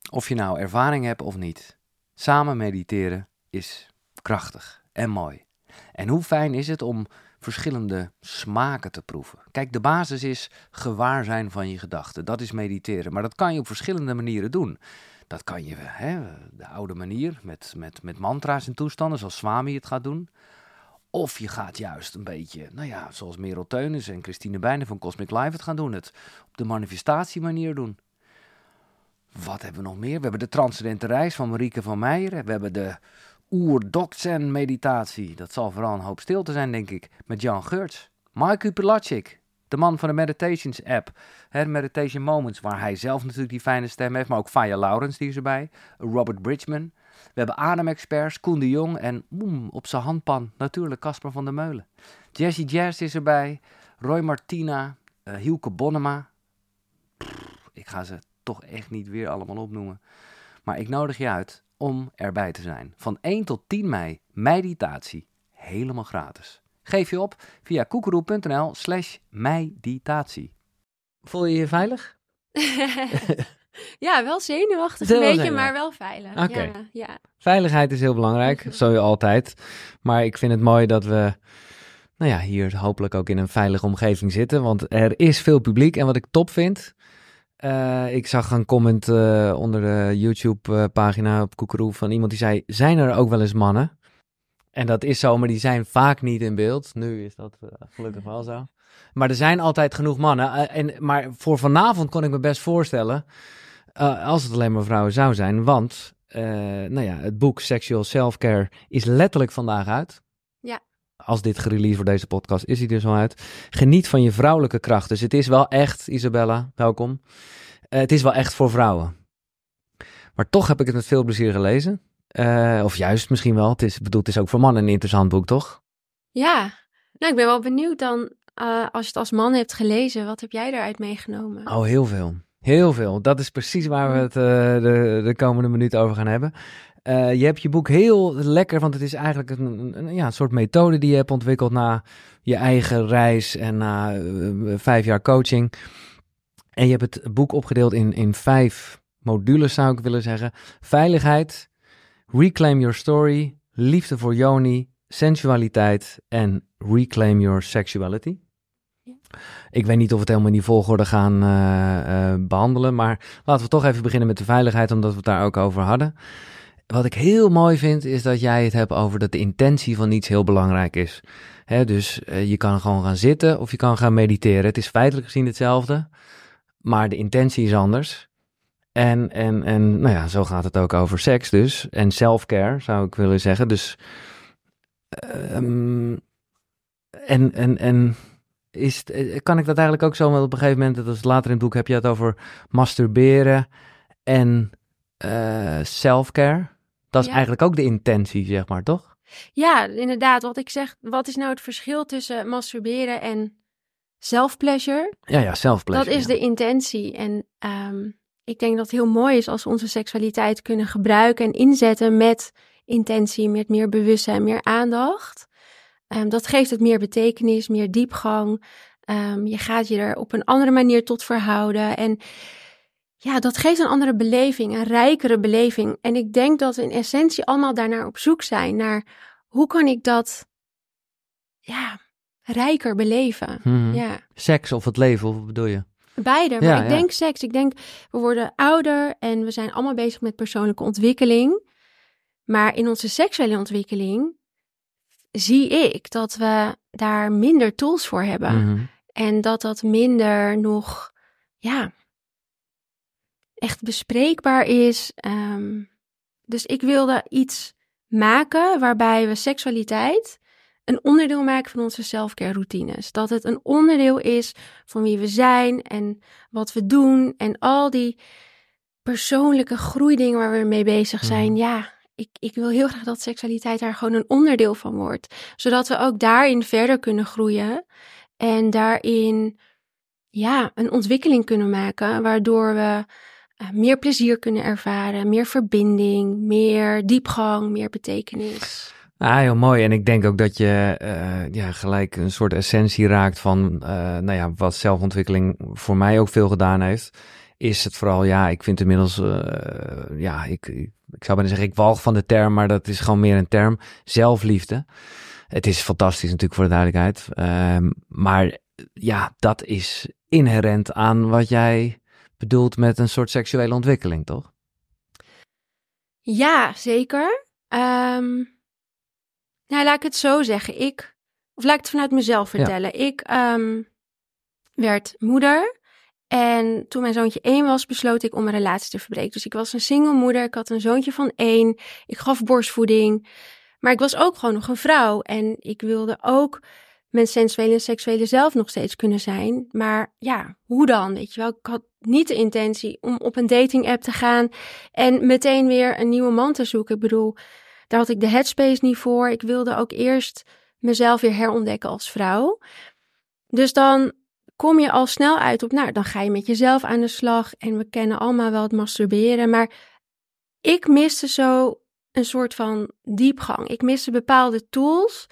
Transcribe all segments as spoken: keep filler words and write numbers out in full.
Of je nou ervaring hebt of niet. Samen mediteren is krachtig en mooi. En hoe fijn is het om verschillende smaken te proeven. Kijk, de basis is gewaar zijn van je gedachten. Dat is mediteren. Maar dat kan je op verschillende manieren doen. Dat kan je, hè, de oude manier, met, met, met mantra's en toestanden, zoals Swami het gaat doen. Of je gaat juist een beetje, nou ja, zoals Merel Teunis en Christine Bijnen van Cosmic Life het gaan doen. Het op de manifestatiemanier doen. Wat hebben we nog meer? We hebben de Transcendente Reis van Marieke van Meijeren. We hebben de Oer-Dokzen meditatie. Dat zal vooral een hoop stilte zijn, denk ik. Met Jan Geurts. Mike Pilatschik, de man van de Meditations app. Hè, Meditation Moments, waar hij zelf natuurlijk die fijne stem heeft. Maar ook Faya Laurens, die is erbij. Robert Bridgman. We hebben ademexperts, Koen de Jong. En boem, op zijn handpan natuurlijk Casper van der Meulen. Jessie Jazz is erbij. Roy Martina. Uh, Hielke Bonnema. Pff, ik ga ze toch echt niet weer allemaal opnoemen. Maar ik nodig je uit om erbij te zijn. Van één tot tien mei, meditatie. Helemaal gratis. Geef je op via koekeroe.nl slash meditatie. Voel je je veilig? Ja, wel zenuwachtig Wel een beetje, zenuwachtig. maar wel veilig. Oké. Ja, ja. Veiligheid is heel belangrijk, zo je altijd. Maar ik vind het mooi dat we, nou ja, hier hopelijk ook in een veilige omgeving zitten. Want er is veel publiek. En wat ik top vind, uh, ik zag een comment uh, onder de YouTube-pagina op Koekeroe van iemand die zei, zijn er ook wel eens mannen? En dat is zo, maar die zijn vaak niet in beeld. Nu is dat uh, gelukkig wel zo. Maar er zijn altijd genoeg mannen. Uh, en, maar voor vanavond kon ik me best voorstellen, uh, als het alleen maar vrouwen zou zijn. Want, uh, nou ja, het boek Sexual Self-Care is letterlijk vandaag uit. Ja. Als dit gereleased wordt, deze podcast, is hij dus al uit. Geniet van je vrouwelijke kracht. Dus het is wel echt, Isabella, welkom. Uh, het is wel echt voor vrouwen. Maar toch heb ik het met veel plezier gelezen. Uh, of juist misschien wel. Het is, bedoel, het is ook voor mannen een interessant boek, toch? Ja, nou ik ben wel benieuwd dan, uh, als je het als man hebt gelezen, wat heb jij daaruit meegenomen? Oh, heel veel. Heel veel. Dat is precies waar we het uh, de, de komende minuut over gaan hebben. Uh, je hebt je boek heel lekker, want het is eigenlijk een, een, een, ja, een soort methode die je hebt ontwikkeld na je eigen reis en na uh, vijf jaar coaching. En je hebt het boek opgedeeld in, in vijf modules, zou ik willen zeggen. Veiligheid, Reclaim Your Story, Liefde voor Yoni, Sensualiteit en Reclaim Your Sexuality. Ja. Ik weet niet of we het helemaal in die volgorde gaan uh, uh, behandelen, maar laten we toch even beginnen met de veiligheid, omdat we het daar ook over hadden. Wat ik heel mooi vind, is dat jij het hebt over dat de intentie van iets heel belangrijk is. Hè, dus uh, je kan gewoon gaan zitten of je kan gaan mediteren. Het is feitelijk gezien hetzelfde, maar de intentie is anders. En, en, en nou ja, zo gaat het ook over seks dus. En self-care, zou ik willen zeggen. Dus, um, en, en, en is, kan ik dat eigenlijk ook zo, want op een gegeven moment, dat is later in het boek, heb je het over masturberen en uh, self-care. Dat is ja. eigenlijk ook de intentie, zeg maar, toch? Ja, inderdaad. Wat ik zeg, wat is nou het verschil tussen masturberen en self-pleasure? Ja, ja, self-pleasure. Dat is ja. de intentie. En um, ik denk dat het heel mooi is als we onze seksualiteit kunnen gebruiken en inzetten met intentie, met meer bewustzijn, meer aandacht. Um, dat geeft het meer betekenis, meer diepgang. Um, je gaat je er op een andere manier tot verhouden. En ja, dat geeft een andere beleving, een rijkere beleving. En ik denk dat we in essentie allemaal daarnaar op zoek zijn. Naar hoe kan ik dat ja, rijker beleven. Hmm. Ja. Seks of het leven, of wat bedoel je? Beide, maar ja, ik ja. denk seks. Ik denk, we worden ouder en we zijn allemaal bezig met persoonlijke ontwikkeling. Maar in onze seksuele ontwikkeling zie ik dat we daar minder tools voor hebben. Mm-hmm. En dat dat minder nog, ja, echt bespreekbaar is. Um, dus ik wilde iets maken waarbij we seksualiteit een onderdeel maken van onze self-care routines. Dat het een onderdeel is van wie we zijn en wat we doen. En al die persoonlijke groeidingen waar we mee bezig zijn. Mm. Ja, ik, ik wil heel graag dat seksualiteit daar gewoon een onderdeel van wordt. Zodat we ook daarin verder kunnen groeien. En daarin ja, een ontwikkeling kunnen maken. Waardoor we uh, meer plezier kunnen ervaren. Meer verbinding, meer diepgang, meer betekenis. Ah, heel mooi. En ik denk ook dat je uh, ja, gelijk een soort essentie raakt van uh, nou ja, wat zelfontwikkeling voor mij ook veel gedaan heeft. is het vooral, ja, ik vind inmiddels, uh, ja, ik, ik, ik zou bijna zeggen, ik walg van de term, maar dat is gewoon meer een term, zelfliefde. Het is fantastisch natuurlijk voor de duidelijkheid, um, maar ja, dat is inherent aan wat jij bedoelt met een soort seksuele ontwikkeling, toch? Ja, zeker. Um, nou, laat ik het zo zeggen. Ik, of laat ik het vanuit mezelf vertellen. Ja. Ik um, werd moeder en toen mijn zoontje één was, besloot ik om een relatie te verbreken. Dus ik was een single moeder, ik had een zoontje van één, ik gaf borstvoeding, maar ik was ook gewoon nog een vrouw en ik wilde ook mijn sensuele en seksuele zelf nog steeds kunnen zijn. Maar ja, hoe dan? Weet je wel, ik had niet de intentie om op een dating app te gaan en meteen weer een nieuwe man te zoeken. Ik bedoel, daar had ik de headspace niet voor. Ik wilde ook eerst mezelf weer herontdekken als vrouw. Dus dan kom je al snel uit op, nou, dan ga je met jezelf aan de slag. En we kennen allemaal wel het masturberen. Maar ik miste zo een soort van diepgang. Ik miste bepaalde tools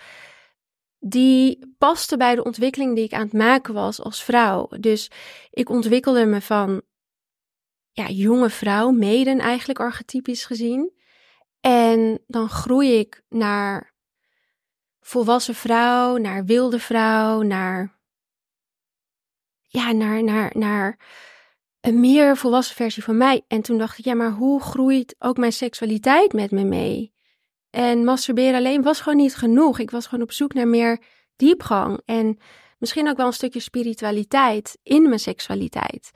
die pasten bij de ontwikkeling die ik aan het maken was als vrouw. Dus ik ontwikkelde me van ja, jonge vrouw, maiden eigenlijk archetypisch gezien. En dan groei ik naar volwassen vrouw, naar wilde vrouw, naar, ja, naar, naar, naar een meer volwassen versie van mij. En toen dacht ik, ja, maar hoe groeit ook mijn seksualiteit met me mee? En masturberen alleen was gewoon niet genoeg. Ik was gewoon op zoek naar meer diepgang. En misschien ook wel een stukje spiritualiteit in mijn seksualiteit.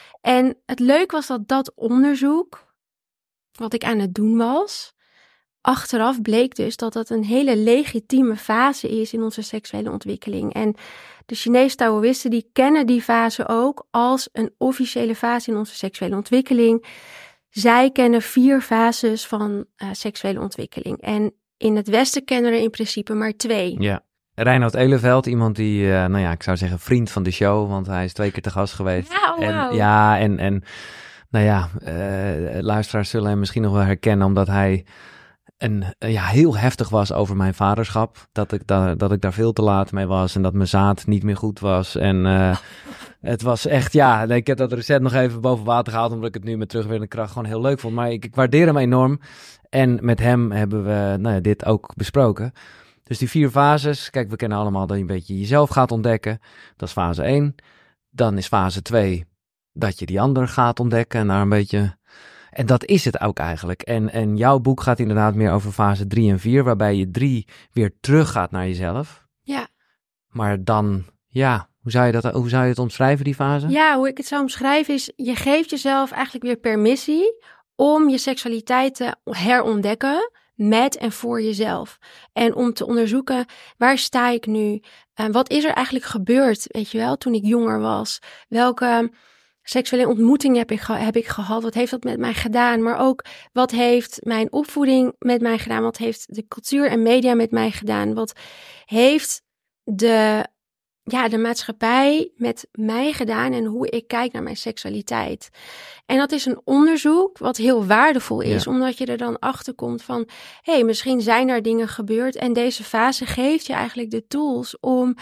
En het leuke was dat dat onderzoek, wat ik aan het doen was, achteraf bleek dus dat dat een hele legitieme fase is in onze seksuele ontwikkeling. En de Chinese Taoïsten die kennen die fase ook als een officiële fase in onze seksuele ontwikkeling. Zij kennen vier fases van uh, seksuele ontwikkeling. En in het Westen kennen er in principe maar twee. Ja. Reinoud Eleveld, iemand die, uh, nou ja, ik zou zeggen vriend van de show, want hij is twee keer te gast geweest. Ja, wow. En, ja, en, en nou ja, uh, luisteraars zullen hem misschien nog wel herkennen, omdat hij een, uh, ja, heel heftig was over mijn vaderschap. Dat ik, da- dat ik daar veel te laat mee was en dat mijn zaad niet meer goed was. En uh, het was echt, ja, ik heb dat recent nog even boven water gehaald, omdat ik het nu met terugwerkende kracht gewoon heel leuk vond. Maar ik, ik waardeer hem enorm. En met hem hebben we nou ja, dit ook besproken. Dus die vier fases, kijk, we kennen allemaal dat je een beetje jezelf gaat ontdekken. Dat is fase één. Dan is fase twee dat je die ander gaat ontdekken en daar een beetje. En dat is het ook eigenlijk. En, en jouw boek gaat inderdaad meer over fase drie en vier, waarbij je drie weer terug gaat naar jezelf. Ja. Maar dan, ja, hoe zou je dat, hoe zou je het omschrijven, die fase? Ja, hoe ik het zou omschrijven is, je geeft jezelf eigenlijk weer permissie om je seksualiteit te herontdekken met en voor jezelf. En om te onderzoeken, waar sta ik nu? En wat is er eigenlijk gebeurd, weet je wel, toen ik jonger was? Welke seksuele ontmoeting heb ik, ge- heb ik gehad? Wat heeft dat met mij gedaan? Maar ook, wat heeft mijn opvoeding met mij gedaan? Wat heeft de cultuur en media met mij gedaan? Wat heeft de, ja, de maatschappij met mij gedaan en hoe ik kijk naar mijn seksualiteit? En dat is een onderzoek wat heel waardevol is, ja. Omdat je er dan achter komt van, hé, hey, misschien zijn er dingen gebeurd en deze fase geeft je eigenlijk de tools om,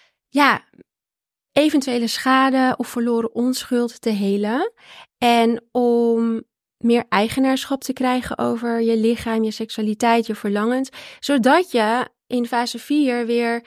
ja, eventuele schade of verloren onschuld te helen en om meer eigenaarschap te krijgen over je lichaam, je seksualiteit, je verlangens, zodat je in fase vier weer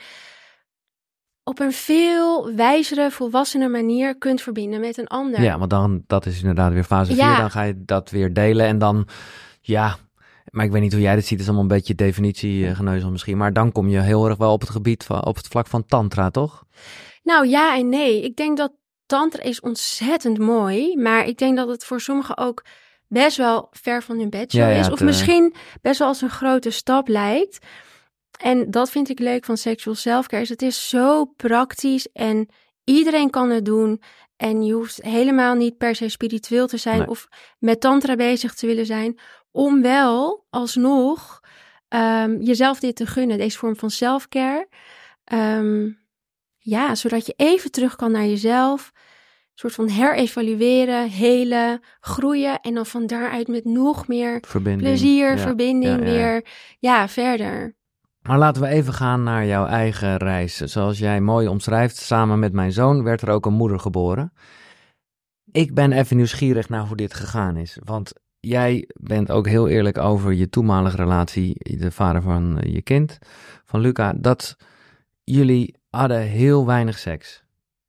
op een veel wijzere, volwassene manier kunt verbinden met een ander. Ja, want dan, dat is inderdaad weer fase vier, ja. Dan ga je dat weer delen en dan, ja, maar ik weet niet hoe jij dit ziet, het is allemaal een beetje definitiegeneuzel misschien, maar dan kom je heel erg wel op het gebied van, op het vlak van tantra, toch? Nou ja en nee, ik denk dat tantra is ontzettend mooi, maar ik denk dat het voor sommigen ook best wel ver van hun bedshow ja, ja, is, of te... misschien best wel als een grote stap lijkt. En dat vind ik leuk van sexual self-care. Het is zo praktisch en iedereen kan het doen. En je hoeft helemaal niet per se spiritueel te zijn nee. of met tantra bezig te willen zijn. Om wel alsnog um, jezelf dit te gunnen, deze vorm van self-care. Um, ja, zodat je even terug kan naar jezelf. Een soort van herevalueren, helen, groeien. En dan van daaruit met nog meer verbinding. plezier, ja. verbinding ja, ja, ja. weer ja, verder. Maar laten we even gaan naar jouw eigen reis. Zoals jij mooi omschrijft, samen met mijn zoon werd er ook een moeder geboren. Ik ben even nieuwsgierig naar hoe dit gegaan is. Want jij bent ook heel eerlijk over je toenmalige relatie, de vader van je kind, van Luca, dat jullie hadden heel weinig seks.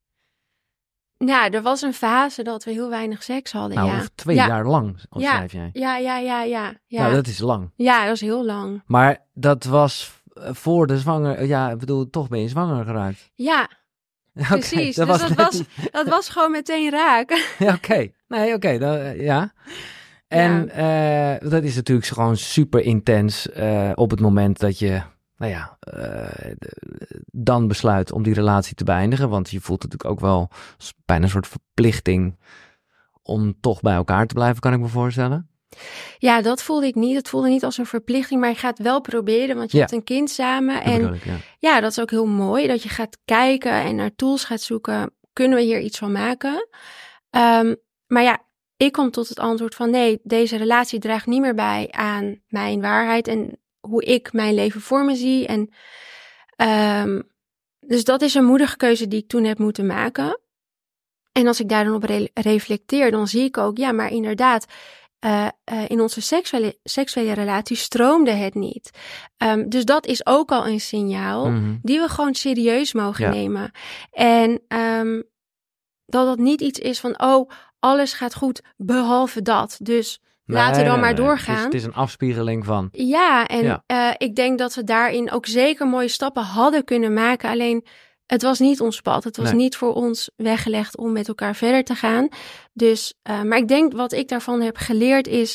Nou, er was een fase dat we heel weinig seks hadden, Nou, ja. of twee ja. jaar lang, of Ja. schrijf jij. Ja, ja, ja, ja. Ja. Nou, dat is lang. ja, dat was heel lang. Maar dat was voor de zwanger, ja, ik bedoel, toch ben je zwanger geraakt. Ja, Oké, precies. Dus dat net was- niet- dat was gewoon meteen raak. Ja, oké. Nee, oké, dan, ja. En eh, dat is natuurlijk gewoon super intens eh, op het moment dat je, nou ja, eh, d- dan besluit om die relatie te beëindigen. Want je voelt natuurlijk ook wel als bijna een soort verplichting om toch bij elkaar te blijven, kan ik me voorstellen. Ja, dat voelde ik niet. Het voelde niet als een verplichting, maar je gaat het wel proberen, want je Ja. hebt een kind samen. Dat En bedoel ik, ja. ja, dat is ook heel mooi, dat je gaat kijken en naar tools gaat zoeken. Kunnen we hier iets van maken? Ehm, maar ja, ik kom tot het antwoord van nee, deze relatie draagt niet meer bij aan mijn waarheid en hoe ik mijn leven voor me zie. En, ehm, dus dat is een moedige keuze die ik toen heb moeten maken. En als ik daar dan op re- reflecteer, dan zie ik ook, ja, maar inderdaad, uh, uh, in onze seksuele, seksuele relatie stroomde het niet. Um, dus dat is ook al een signaal Mhm. die we gewoon serieus mogen Ja. nemen. En um, dat dat niet iets is van, oh, alles gaat goed, behalve dat. Dus laten we Nee, dan nee, maar nee. doorgaan. Het is, het is een afspiegeling van. Ja, en Ja. Uh, ik denk dat we daarin ook zeker mooie stappen hadden kunnen maken. Alleen, het was niet ons pad. Het was Nee. niet voor ons weggelegd om met elkaar verder te gaan. Dus, uh, maar ik denk wat ik daarvan heb geleerd is,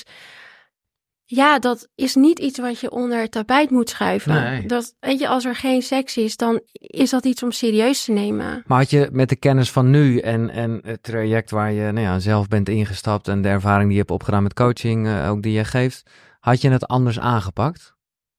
ja, dat is niet iets wat je onder het tapijt moet schuiven. Nee. Dat, weet je, als er geen seks is, dan is dat iets om serieus te nemen. Maar had je met de kennis van nu en, en het traject waar je nou ja, zelf bent ingestapt en de ervaring die je hebt opgedaan met coaching, uh, ook die je geeft, had je het anders aangepakt?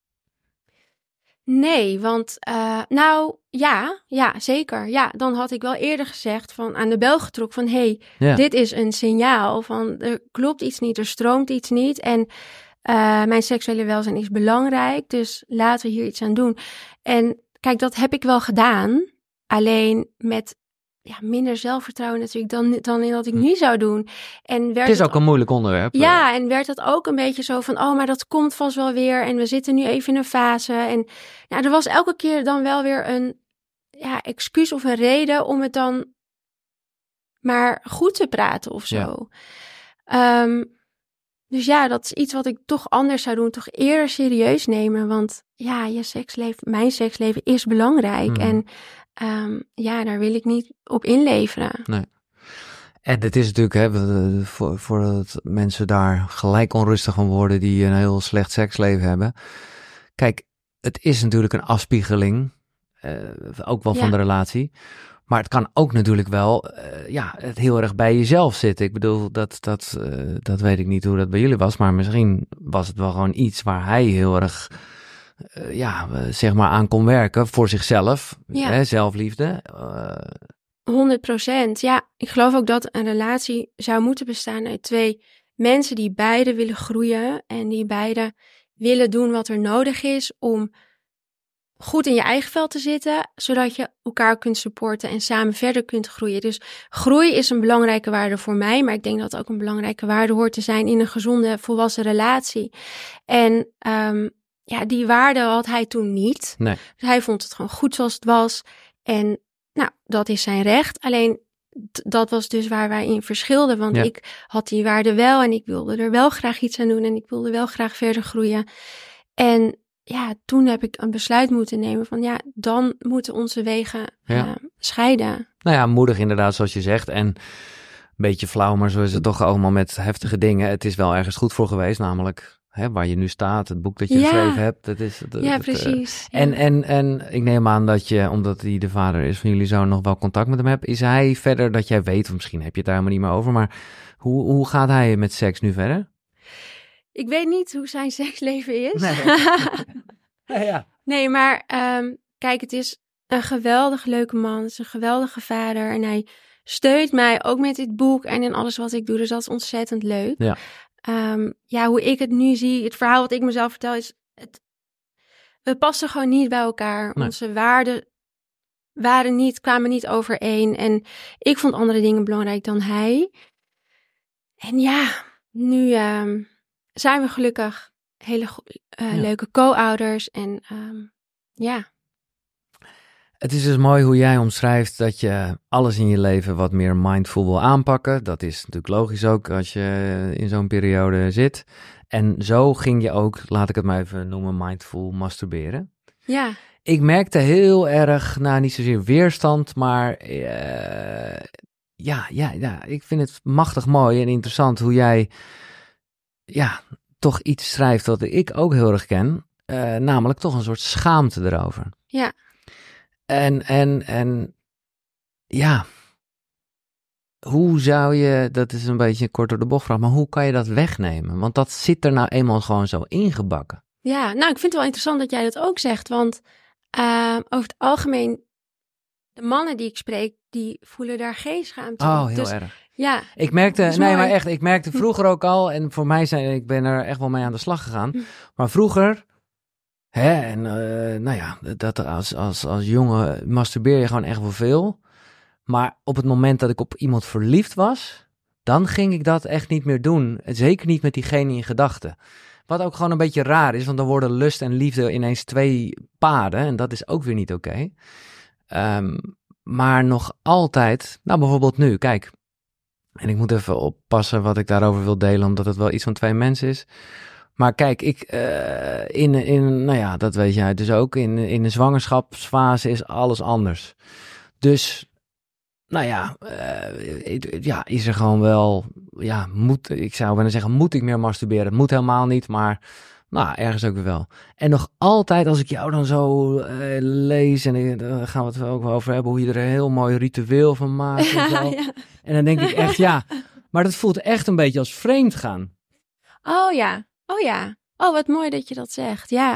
Nee, want uh, nou ja, ja, zeker. Ja, dan had ik wel eerder gezegd van aan de bel getrokken van hé, hey, Ja. dit is een signaal van er klopt iets niet, er stroomt iets niet en uh, mijn seksuele welzijn is belangrijk, dus laten we hier iets aan doen. En kijk, dat heb ik wel gedaan, alleen met ja, minder zelfvertrouwen natuurlijk dan, dan in wat ik nu zou doen. En werd Het is ook een moeilijk onderwerp. Ja, en werd het ook een beetje zo van, oh, maar dat komt vast wel weer. En we zitten nu even in een fase. En nou, er was elke keer dan wel weer een ja, excuus of een reden om het dan maar goed te praten of zo. Ja. Um, dus ja, dat is iets wat ik toch anders zou doen. Toch eerder serieus nemen. Want ja, je seksleven, mijn seksleven is belangrijk. Hmm. En um, ja, daar wil ik niet op inleveren. Nee. En het is natuurlijk, hè, voor, voordat mensen daar gelijk onrustig van worden die een heel slecht seksleven hebben. Kijk, het is natuurlijk een afspiegeling, uh, ook wel ja. van de relatie. Maar het kan ook natuurlijk wel, uh, ja, het heel erg bij jezelf zitten. Ik bedoel, dat, dat, uh, dat weet ik niet hoe dat bij jullie was. Maar misschien was het wel gewoon iets waar hij heel erg, uh, ja, uh, zeg maar aan kon werken voor zichzelf. Ja. Hè, zelfliefde. Uh, honderd procent. Ja, ik geloof ook dat een relatie zou moeten bestaan uit twee mensen die beide willen groeien en die beide willen doen wat er nodig is om goed in je eigen vel te zitten, zodat je elkaar kunt supporten en samen verder kunt groeien. Dus groei is een belangrijke waarde voor mij, maar ik denk dat het ook een belangrijke waarde hoort te zijn in een gezonde, volwassen relatie. En um, ja, die waarde had hij toen niet. Nee. Dus hij vond het gewoon goed zoals het was en nou, dat is zijn recht. Alleen, d- dat was dus waar wij in verschilden. Want ja. ik had die waarde wel en ik wilde er wel graag iets aan doen. En ik wilde wel graag verder groeien. En ja, toen heb ik een besluit moeten nemen van ja, dan moeten onze wegen ja. uh, scheiden. Nou ja, moedig inderdaad, zoals je zegt. En een beetje flauw, maar zo is het toch allemaal met heftige dingen. Het is wel ergens goed voor geweest, namelijk... Hè, waar je nu staat, het boek dat je ja. geschreven hebt. Dat is, dat, ja, dat, precies. Uh, en, ja. en, en ik neem aan dat je, omdat hij de vader is van jullie zoon, nog wel contact met hem hebt. Is hij verder dat jij weet, of misschien heb je het daar helemaal niet meer over, maar hoe, hoe gaat hij met seks nu verder? Ik weet niet hoe zijn seksleven is. Nee, ja, ja. nee maar um, kijk, het is een geweldig leuke man. Het is een geweldige vader. En hij steunt mij ook met dit boek en in alles wat ik doe. Dus dat is ontzettend leuk. Ja. Um, ja, hoe ik het nu zie, het verhaal wat ik mezelf vertel is, het, we passen gewoon niet bij elkaar. Nee. Onze waarden waren niet, kwamen niet overeen en ik vond andere dingen belangrijk dan hij. En ja, nu um, zijn we gelukkig hele go- uh, Ja. leuke co-ouders. En um, ja, Het is dus mooi hoe jij omschrijft dat je alles in je leven wat meer mindful wil aanpakken. Dat is natuurlijk logisch ook als je in zo'n periode zit. En zo ging je ook, laat ik het maar even noemen, mindful masturberen. ja, Ik merkte heel erg, nou niet zozeer weerstand, maar uh, ja, ja, ja, ik vind het machtig mooi en interessant hoe jij ja, toch iets schrijft wat ik ook heel erg ken. Uh, namelijk toch een soort schaamte erover. ja. En, en, en ja, hoe zou je, dat is een beetje een kort door de bocht vraag, maar hoe kan je dat wegnemen? Want dat zit er nou eenmaal gewoon zo ingebakken. Ja, nou, ik vind het wel interessant dat jij dat ook zegt, want uh, over het algemeen, de mannen die ik spreek, die voelen daar geen schaamte Oh, op. heel Dus, erg. ja, Ik merkte, dat is nee, mooi. maar echt, ik merkte vroeger ook al, en voor mij zijn, ik ben er echt wel mee aan de slag gegaan, Hm. maar vroeger, hè, en uh, nou ja, dat als, als, als jongen masturbeer je gewoon echt wel veel. Maar op het moment dat ik op iemand verliefd was, dan ging ik dat echt niet meer doen. Zeker niet met diegene in gedachten. Wat ook gewoon een beetje raar is, want dan worden lust en liefde ineens twee paden. En dat is ook weer niet oké. Okay. Um, maar nog altijd, nou bijvoorbeeld nu, kijk. En ik moet even oppassen wat ik daarover wil delen, omdat het wel iets van twee mensen is. Maar kijk, ik, uh, in, in, nou ja, dat weet jij dus ook, in, in de zwangerschapsfase is alles anders. Dus, nou ja, uh, ja, is er gewoon wel, ja, moet, ik zou bijna zeggen, moet ik meer masturberen? Het moet helemaal niet, maar, nou, ergens ook weer wel. En nog altijd, als ik jou dan zo uh, lees, en daar uh, gaan we het ook wel over hebben, hoe je er een heel mooi ritueel van maakt en zo. Ja. En dan denk ik echt, ja, maar dat voelt echt een beetje als vreemd gaan. Oh ja, oh ja. Oh, wat mooi dat je dat zegt, ja.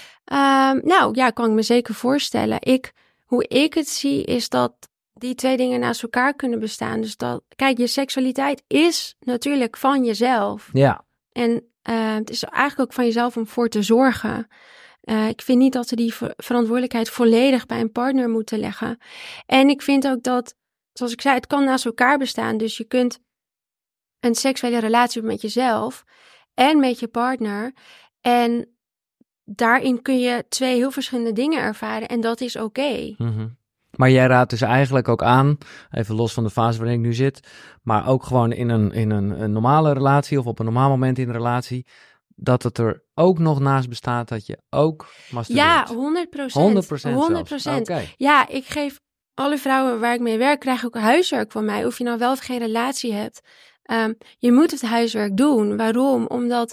Um, nou, ja, kan ik me zeker voorstellen. Ik, hoe ik het zie, is dat die twee dingen naast elkaar kunnen bestaan. Dus dat, kijk, je seksualiteit is natuurlijk van jezelf. Ja. En uh, het is eigenlijk ook van jezelf om voor te zorgen. Uh, ik vind niet dat we die ver- verantwoordelijkheid volledig bij een partner moeten leggen. En ik vind ook dat, zoals ik zei, het kan naast elkaar bestaan. Dus je kunt een seksuele relatie hebben met jezelf en met je partner. En daarin kun je twee heel verschillende dingen ervaren. En dat is oké. Okay. Mm-hmm. Maar jij raadt dus eigenlijk ook aan, even los van de fase waarin ik nu zit, maar ook gewoon in een, in een, een normale relatie of op een normaal moment in een relatie, dat het er ook nog naast bestaat dat je ook masturbeert. Ja, honderd procent. honderd procent honderd procent. Okay. Ja, ik geef alle vrouwen waar ik mee werk, krijgen ook huiswerk van mij. Of je nou wel of geen relatie hebt. Um, je moet het huiswerk doen. Waarom? Omdat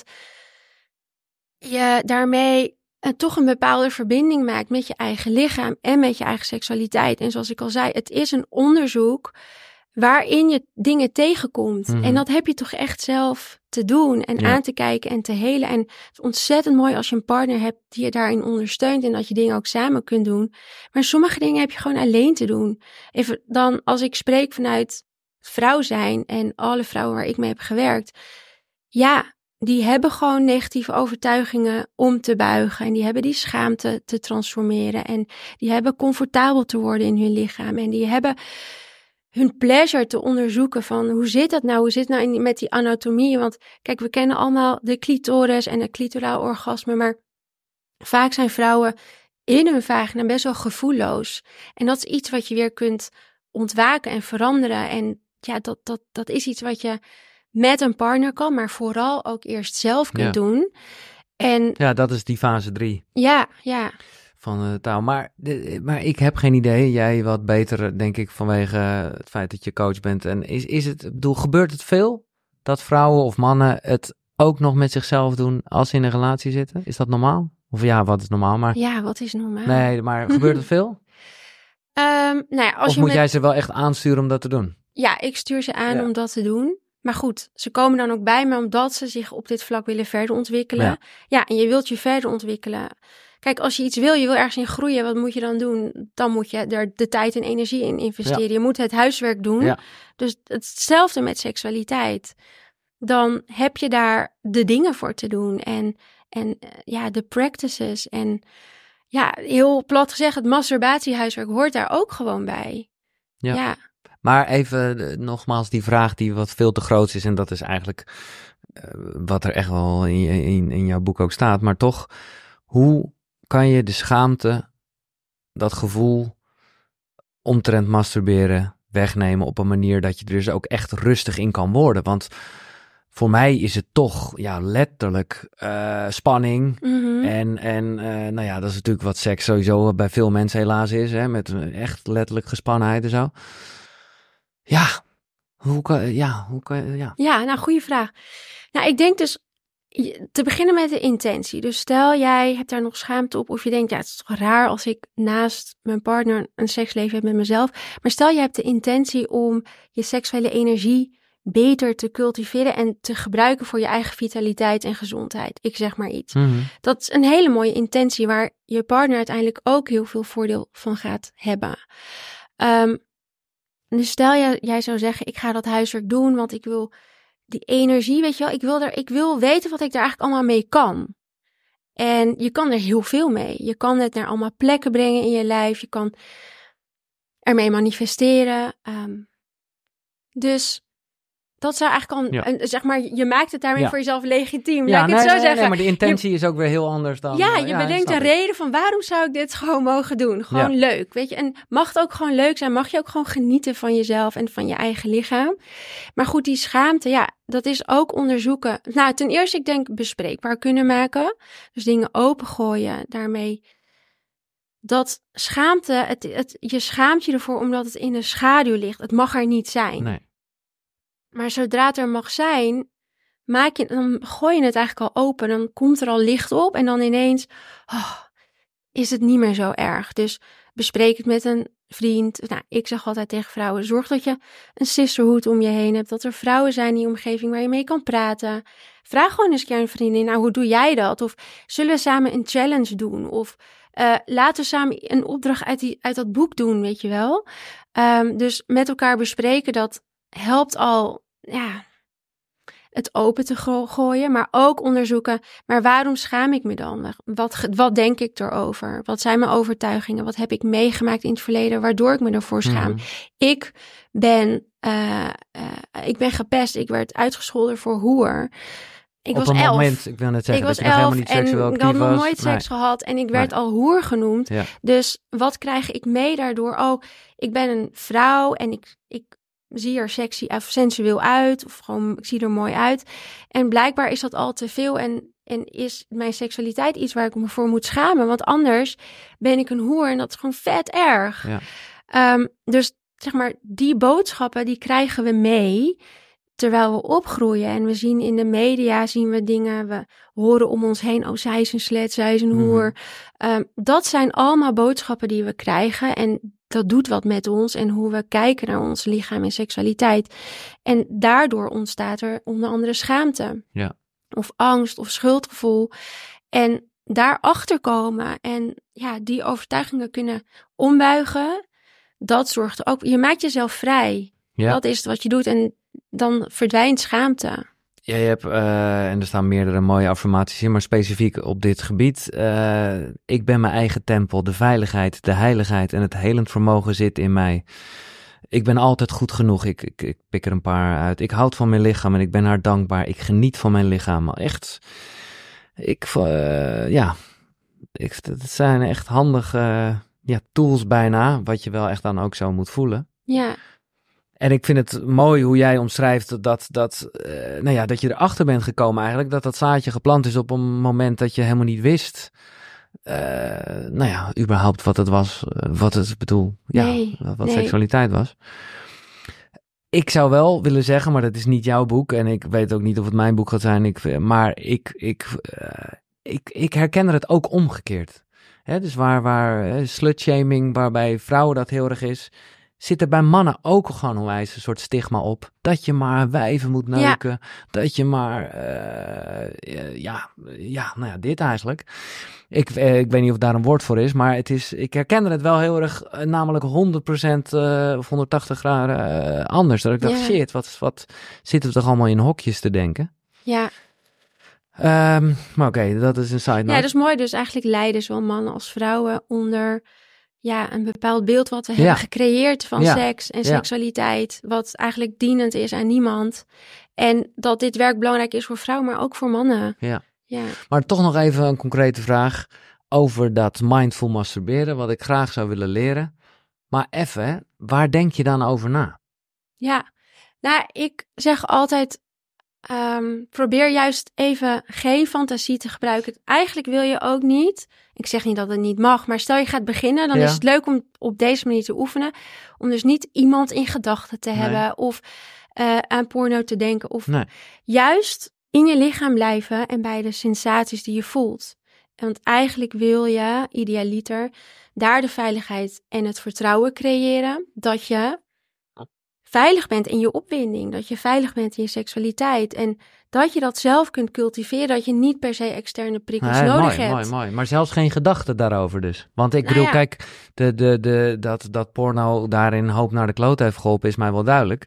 je daarmee uh, toch een bepaalde verbinding maakt met je eigen lichaam en met je eigen seksualiteit. En zoals ik al zei, het is een onderzoek waarin je dingen tegenkomt. Mm-hmm. En dat heb je toch echt zelf te doen en ja. aan te kijken en te helen. En het is ontzettend mooi als je een partner hebt die je daarin ondersteunt en dat je dingen ook samen kunt doen. Maar sommige dingen heb je gewoon alleen te doen. Even dan als ik spreek vanuit vrouw zijn en alle vrouwen waar ik mee heb gewerkt. Ja, die hebben gewoon negatieve overtuigingen om te buigen. En die hebben die schaamte te transformeren. En die hebben comfortabel te worden in hun lichaam. En die hebben hun pleasure te onderzoeken van hoe zit dat nou? Hoe zit het nou in, met die anatomie? Want kijk, we kennen allemaal de clitoris en het clitoraal orgasme. Maar vaak zijn vrouwen in hun vagina best wel gevoelloos. En dat is iets wat je weer kunt ontwaken en veranderen. En ja, dat, dat, dat is iets wat je met een partner kan, maar vooral ook eerst zelf kunt ja. doen. En ja, dat is die fase drie. Ja, ja. Van de taal. Maar, de, maar ik heb geen idee. Jij wat beter, denk ik, vanwege het feit dat je coach bent. En is, is het, bedoel, gebeurt het veel dat vrouwen of mannen het ook nog met zichzelf doen als ze in een relatie zitten? Is dat normaal? Of ja, wat is normaal? Maar ja, wat is normaal? Nee, maar gebeurt het veel? Um, nou ja, als of je moet met... jij ze wel echt aansturen om dat te doen? Ja, ik stuur ze aan ja. om dat te doen. Maar goed, ze komen dan ook bij me omdat ze zich op dit vlak willen verder ontwikkelen. Ja, ja en je wilt je verder ontwikkelen. Kijk, als je iets wil, je wil ergens in groeien, wat moet je dan doen? Dan moet je er de tijd en energie in investeren. Ja. Je moet het huiswerk doen. Ja. Dus hetzelfde met seksualiteit. Dan heb je daar de dingen voor te doen. En, en ja, de practices. En ja, heel plat gezegd, het masturbatiehuiswerk hoort daar ook gewoon bij. Ja. ja. Maar even uh, nogmaals die vraag die wat veel te groot is. En dat is eigenlijk uh, wat er echt wel in, in, in jouw boek ook staat. Maar toch, hoe kan je de schaamte, dat gevoel omtrent masturberen wegnemen op een manier dat je er dus ook echt rustig in kan worden? Want voor mij is het toch ja, letterlijk uh, spanning. Mm-hmm. En, en uh, nou ja, dat is natuurlijk wat seks sowieso bij veel mensen helaas is. Hè, met echt letterlijk gespannenheid en zo. Ja, hoe kan, ja, hoe kan, ja. Ja, nou, goede vraag. Nou, ik denk dus te beginnen met de intentie. Dus stel jij hebt daar nog schaamte op of je denkt, ja, het is toch raar als ik naast mijn partner een seksleven heb met mezelf. Maar stel je hebt de intentie om je seksuele energie beter te cultiveren en te gebruiken voor je eigen vitaliteit en gezondheid. Ik zeg maar iets. Mm-hmm. Dat is een hele mooie intentie waar je partner uiteindelijk ook heel veel voordeel van gaat hebben. Um, dus stel jij, jij zou zeggen, ik ga dat huiswerk doen, want ik wil die energie, weet je wel, ik wil, er, ik wil weten wat ik daar eigenlijk allemaal mee kan. En je kan er heel veel mee. Je kan het naar allemaal plekken brengen in je lijf. Je kan ermee manifesteren. Um, dus dat zou eigenlijk al, ja. een, zeg maar, je maakt het daarmee ja. voor jezelf legitiem. Ja, Laat ik nee, het zo nee, zeggen. Nee, maar de intentie je, is ook weer heel anders dan... Ja, uh, je ja, bedenkt een reden van waarom zou ik dit gewoon mogen doen. Gewoon ja. leuk, weet je. En mag het ook gewoon leuk zijn. Mag je ook gewoon genieten van jezelf en van je eigen lichaam. Maar goed, die schaamte, ja, dat is ook onderzoeken. Nou, ten eerste, ik denk bespreekbaar kunnen maken. Dus dingen opengooien, daarmee... Dat schaamte, het, het, je schaamt je ervoor omdat het in de schaduw ligt. Het mag er niet zijn. Nee. Maar zodra het er mag zijn, maak je, dan gooi je het eigenlijk al open. Dan komt er al licht op en dan ineens oh, is het niet meer zo erg. Dus bespreek het met een vriend. Nou, ik zeg altijd tegen vrouwen, zorg dat je een sisterhood om je heen hebt. Dat er vrouwen zijn in je omgeving waar je mee kan praten. Vraag gewoon eens een keer een vriendin, nou, hoe doe jij dat? Of zullen we samen een challenge doen? Of uh, laten we samen een opdracht uit, die, uit dat boek doen, weet je wel? Um, dus met elkaar bespreken, dat helpt al, ja, het open te go- gooien. Maar ook onderzoeken, maar waarom schaam ik me dan? Wat, wat denk ik erover? Wat zijn mijn overtuigingen? Wat heb ik meegemaakt in het verleden waardoor ik me ervoor schaam? Mm. Ik ben, uh, uh, ik ben gepest. Ik werd uitgescholden voor hoer. Ik Op was een elf. moment, ik wil net zeggen, ik was dat je nog helemaal niet seksueel actief was. Ik had nog nooit nee. seks gehad en ik werd nee. al hoer genoemd. Ja. Dus wat krijg ik mee daardoor? Oh, ik ben een vrouw en ik, ik zie er sexy of sensueel uit. Of gewoon, ik zie er mooi uit. En blijkbaar is dat al te veel en, en is mijn seksualiteit iets waar ik me voor moet schamen. Want anders ben ik een hoer en dat is gewoon vet erg. Ja. Um, dus zeg maar, die boodschappen, die krijgen we mee terwijl we opgroeien. En we zien in de media, zien we dingen, we horen om ons heen, oh, zij is een slet, zij is een hoer. Mm-hmm. Um, dat zijn allemaal boodschappen die we krijgen en dat doet wat met ons en hoe we kijken naar ons lichaam en seksualiteit. En daardoor ontstaat er onder andere schaamte. Ja. Of angst of schuldgevoel. En daarachter komen en ja, die overtuigingen kunnen ombuigen, dat zorgt er ook, je maakt jezelf vrij. Ja. Dat is wat je doet en dan verdwijnt schaamte. Ja, je hebt, uh, en er staan meerdere mooie affirmaties in, maar specifiek op dit gebied. Uh, ik ben mijn eigen tempel, de veiligheid, de heiligheid en het helend vermogen zit in mij. Ik ben altijd goed genoeg, ik, ik, ik pik er een paar uit. Ik houd van mijn lichaam en ik ben haar dankbaar. Ik geniet van mijn lichaam. Echt, ik, uh, ja, ik, dat zijn echt handige uh, ja, tools bijna, wat je wel echt dan ook zo moet voelen. Ja. En ik vind het mooi hoe jij omschrijft dat, dat, uh, nou ja, dat je erachter bent gekomen eigenlijk. Dat dat zaadje geplant is op een moment dat je helemaal niet wist. Uh, nou ja, überhaupt wat het was. Uh, wat het, bedoel, ja, nee, wat nee. seksualiteit was. Ik zou wel willen zeggen, maar dat is niet jouw boek. En ik weet ook niet of het mijn boek gaat zijn. Ik, maar ik, ik, uh, ik, ik herken het ook omgekeerd. Hè, dus waar, waar uh, slutshaming, waarbij vrouwen dat heel erg is, zit er bij mannen ook gewoon onwijs een soort stigma op. Dat je maar wijven moet neuken. Ja. Dat je maar, uh, ja, ja, nou ja, dit eigenlijk. Ik, uh, ik weet niet of daar een woord voor is, maar het is, ik herkende het wel heel erg, uh, namelijk honderd procent uh, of honderdtachtig graden uh, anders. Dat ik dacht, ja. shit, wat, wat zitten we toch allemaal in hokjes te denken? Ja. Um, maar oké, okay, dat is een side note. Ja, dat is mooi. Dus eigenlijk lijden zowel mannen als vrouwen onder ja, een bepaald beeld wat we Ja. hebben gecreëerd van Ja. seks en Ja. seksualiteit, wat eigenlijk dienend is aan niemand. En dat dit werk belangrijk is voor vrouwen, maar ook voor mannen. Ja. Ja, Maar toch nog even een concrete vraag over dat mindful masturberen, wat ik graag zou willen leren. Maar even, hè, waar denk je dan over na? ja. Nou, ik zeg altijd, ehm, probeer juist even geen fantasie te gebruiken. Eigenlijk wil je ook niet, ik zeg niet dat het niet mag, maar stel je gaat beginnen, dan Ja. is het leuk om op deze manier te oefenen. Om dus niet iemand in gedachten te Nee. hebben of eh, aan porno te denken. Of Nee. juist in je lichaam blijven en bij de sensaties die je voelt. Want eigenlijk wil je, idealiter, daar de veiligheid en het vertrouwen creëren dat je veilig bent in je opwinding, dat je veilig bent in je seksualiteit en dat je dat zelf kunt cultiveren, dat je niet per se externe prikkels Nee, nodig mooi, hebt. mooi, mooi. Maar zelfs geen gedachten daarover dus. Want ik Nou bedoel, ja. kijk, de, de, de, dat, dat porno daarin hoop naar de kloot heeft geholpen is mij wel duidelijk.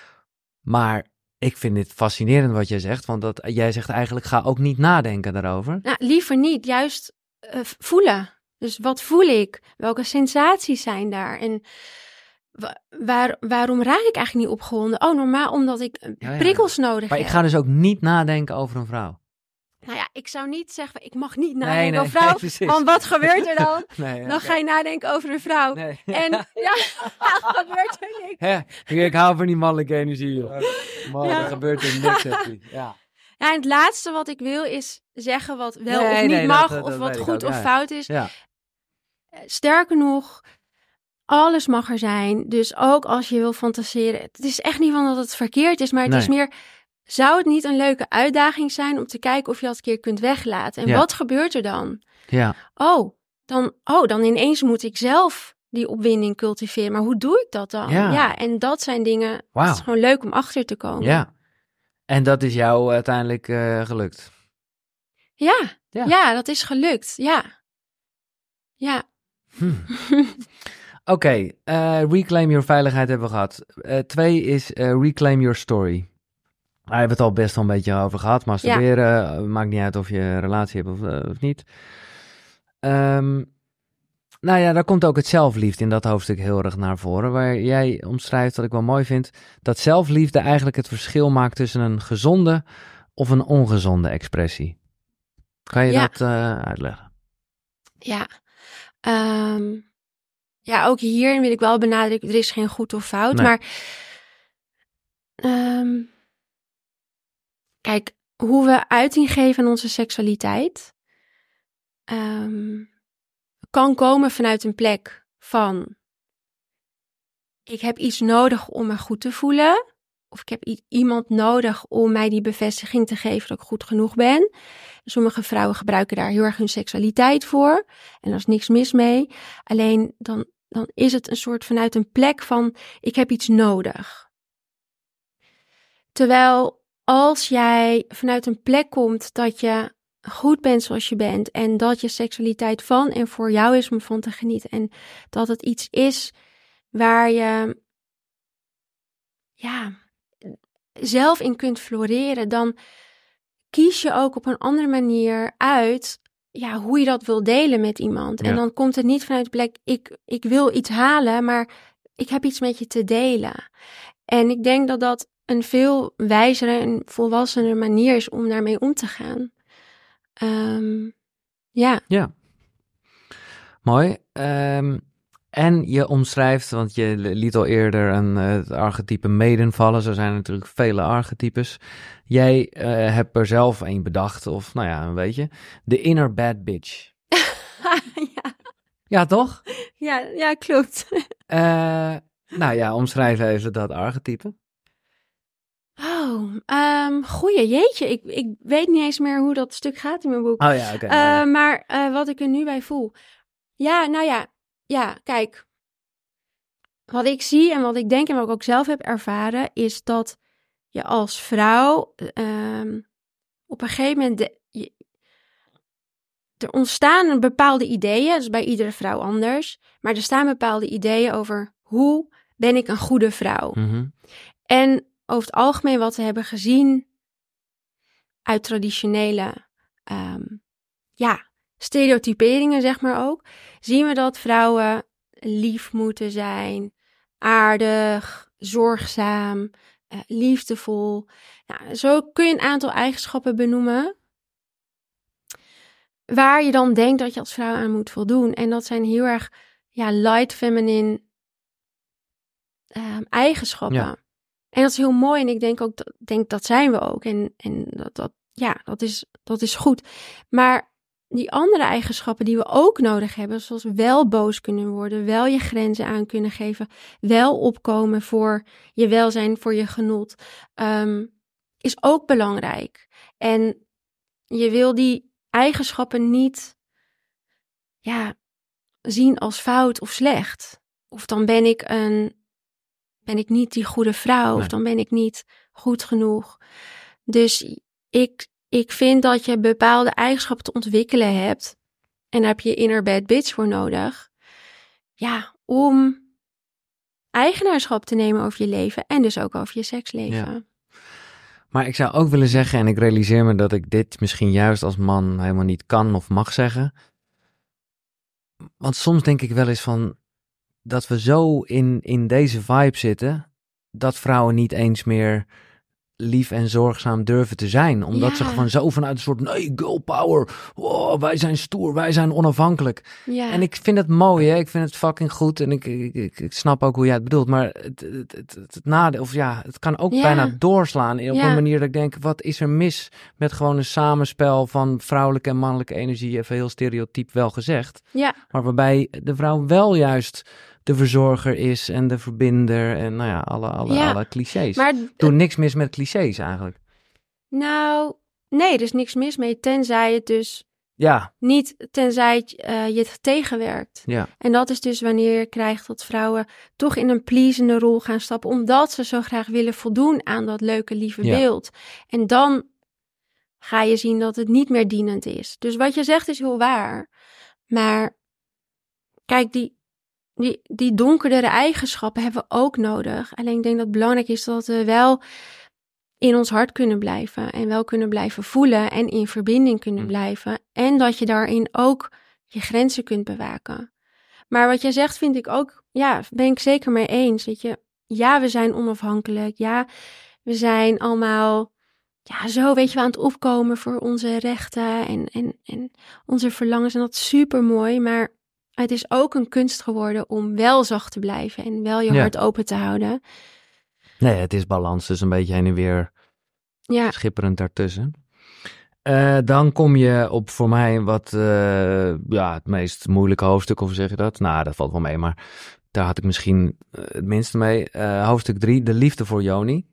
Maar ik vind dit fascinerend wat jij zegt, want dat, jij zegt eigenlijk ga ook niet nadenken daarover. Nou, liever niet, juist eh, voelen. Dus wat voel ik? Welke sensaties zijn daar? En wa- waar, waarom raak ik eigenlijk niet opgewonden? Oh, normaal omdat ik eh, Ja, ja. prikkels nodig Maar heb. ik ga dus ook niet nadenken over een vrouw. Nou ja, ik zou niet zeggen, ik mag niet Nee, nadenken nee, over vrouw. nee, precies. Want wat gebeurt er dan? Nee, ja, Dan ga je nadenken over een vrouw. Nee. En ja, gebeurt er niks. Hè, ik, ik hou van die mannelijke energie, joh. Man, Ja. er gebeurt er niks, happy. Ja. Ja, en het laatste wat ik wil is zeggen wat wel Nee, of niet nee, dat- mag, dat- of dat wat weet ik goed ook, of ja. fout is. Ja. Sterker nog, alles mag er zijn. Dus ook als je wil fantaseren. Het is echt niet van dat het verkeerd is, maar het Nee. is meer, zou het niet een leuke uitdaging zijn om te kijken of je dat een keer kunt weglaten? En Ja. wat gebeurt er dan? Ja. Oh dan, oh, dan ineens moet ik zelf die opwinding cultiveren. Maar hoe doe ik dat dan? Ja. en dat zijn dingen, Wauw. het is gewoon leuk om achter te komen. Ja. En dat is jou uiteindelijk eh, gelukt. Ja, Ja. ja, dat is gelukt. Ja. Ja. Hm. Oké, eh, reclaim your veiligheid hebben we gehad. Eh, twee is eh, reclaim your story. Daar hebben we het al best wel een beetje over gehad. Masturberen, eh, maakt niet uit of je een relatie hebt of, eh, of niet. Ehm, nou ja, daar komt ook het zelfliefde in dat hoofdstuk heel erg naar voren. Waar jij omschrijft, wat ik wel mooi vind, dat zelfliefde eigenlijk het verschil maakt tussen een gezonde of een ongezonde expressie. Kan je Ja. dat eh, uitleggen? Ja. Ehm, ja, ook hierin wil ik wel benadrukken, er is geen goed of fout. Nee. Maar ehm, kijk, hoe we uiting geven aan onze seksualiteit ehm, kan komen vanuit een plek van ik heb iets nodig om me goed te voelen. Of ik heb i- iemand nodig om mij die bevestiging te geven dat ik goed genoeg ben. Sommige vrouwen gebruiken daar heel erg hun seksualiteit voor. En daar is niks mis mee. Alleen dan, dan is het een soort vanuit een plek van ik heb iets nodig. Terwijl als jij vanuit een plek komt dat je goed bent zoals je bent. En dat je seksualiteit van en voor jou is om van te genieten. En dat het iets is waar je ja, zelf in kunt floreren, dan kies je ook op een andere manier uit ja, hoe je dat wil delen met iemand. Ja. En dan komt het niet vanuit de plek, ik, ik wil iets halen, maar ik heb iets met je te delen. En ik denk dat dat een veel wijzere en volwassener manier is om daarmee om te gaan. Ehm, ja. Ja. Mooi. Ehm, en je omschrijft, want je liet al eerder een, eh, het archetype maiden vallen. Zo zijn er natuurlijk vele archetypes. Jij eh, hebt er zelf een bedacht, of nou ja, een beetje. De inner bad bitch. ja. Ja, toch? Ja, ja, klopt. Eh, nou ja, omschrijf even dat archetype. Oh, um, goeie, jeetje. Ik, ik weet niet eens meer hoe dat stuk gaat in mijn boek. Oh ja, oké. Uh, maar uh, wat ik er nu bij voel. Ja, nou ja. Ja, kijk. Wat ik zie en wat ik denk en wat ik ook zelf heb ervaren, is dat je als vrouw um, op een gegeven moment de, je, er ontstaan bepaalde ideeën, dat is bij iedere vrouw anders, maar er staan bepaalde ideeën over hoe ben ik een goede vrouw. Mm-hmm. En over het algemeen wat we hebben gezien uit traditionele um, ja, stereotyperingen, zeg maar ook, zien we dat vrouwen lief moeten zijn, aardig, zorgzaam, uh, liefdevol. Nou, zo kun je een aantal eigenschappen benoemen waar je dan denkt dat je als vrouw aan moet voldoen. En dat zijn heel erg ja, light feminine uh, eigenschappen. Ja. En dat is heel mooi en ik denk ook, dat, denk dat zijn we ook. En, en dat, dat, ja, dat is, dat is goed. Maar die andere eigenschappen die we ook nodig hebben, zoals wel boos kunnen worden, wel je grenzen aan kunnen geven, wel opkomen voor je welzijn, voor je genot, um, is ook belangrijk. En je wil die eigenschappen niet ja, zien als fout of slecht. Of dan ben ik een ben ik niet die goede vrouw, nee. Of dan ben ik niet goed genoeg. Dus ik, ik vind dat je bepaalde eigenschappen te ontwikkelen hebt. En daar heb je inner bad bitch voor nodig. Ja, om eigenaarschap te nemen over je leven en dus ook over je seksleven. Ja. Maar ik zou ook willen zeggen, en ik realiseer me dat ik dit misschien juist als man helemaal niet kan of mag zeggen. Want soms denk ik wel eens van dat we zo in, in deze vibe zitten, dat vrouwen niet eens meer lief en zorgzaam durven te zijn. Omdat ja. ze gewoon zo vanuit een soort, nee, girl power, oh, wij zijn stoer, wij zijn onafhankelijk. Ja. En ik vind het mooi, hè? Ik vind het fucking goed en ik, ik, ik, ik snap ook hoe jij het bedoelt. Maar het, het, het, het, het nadeel, of ja, het kan ook ja. bijna doorslaan op ja. een manier dat ik denk, wat is er mis met gewoon een samenspel van vrouwelijke en mannelijke energie, even heel stereotyp wel gezegd. Ja. Maar waarbij de vrouw wel juist de verzorger is en de verbinder en nou ja, alle, alle, ja, alle clichés. Maar doe uh, niks mis met clichés eigenlijk. Nou, nee, er is niks mis mee, tenzij het dus ja. niet, tenzij het, uh, je het tegenwerkt. Ja. En dat is dus wanneer je krijgt dat vrouwen toch in een pleasende rol gaan stappen, omdat ze zo graag willen voldoen aan dat leuke, lieve ja. beeld. En dan ga je zien dat het niet meer dienend is. Dus wat je zegt is heel waar. Maar kijk, die Die, die donkerdere eigenschappen hebben we ook nodig. Alleen ik denk dat het belangrijk is dat we wel in ons hart kunnen blijven. En wel kunnen blijven voelen en in verbinding kunnen blijven. En dat je daarin ook je grenzen kunt bewaken. Maar wat jij zegt vind ik ook, ja, ben ik zeker mee eens. Weet je, ja, we zijn onafhankelijk. Ja, we zijn allemaal, ja, zo weet je, we aan het opkomen voor onze rechten en, en, en onze verlangens. En dat is super mooi, maar het is ook een kunst geworden om wel zacht te blijven en wel je ja. hart open te houden. Nee, het is balans, dus een beetje heen en weer ja. schipperend daartussen. Uh, dan kom je op voor mij wat, uh, ja, het meest moeilijke hoofdstuk, of zeg je dat? Nou, dat valt wel mee, maar daar had ik misschien uh, het minste mee. Uh, hoofdstuk drie, de liefde voor Yoni.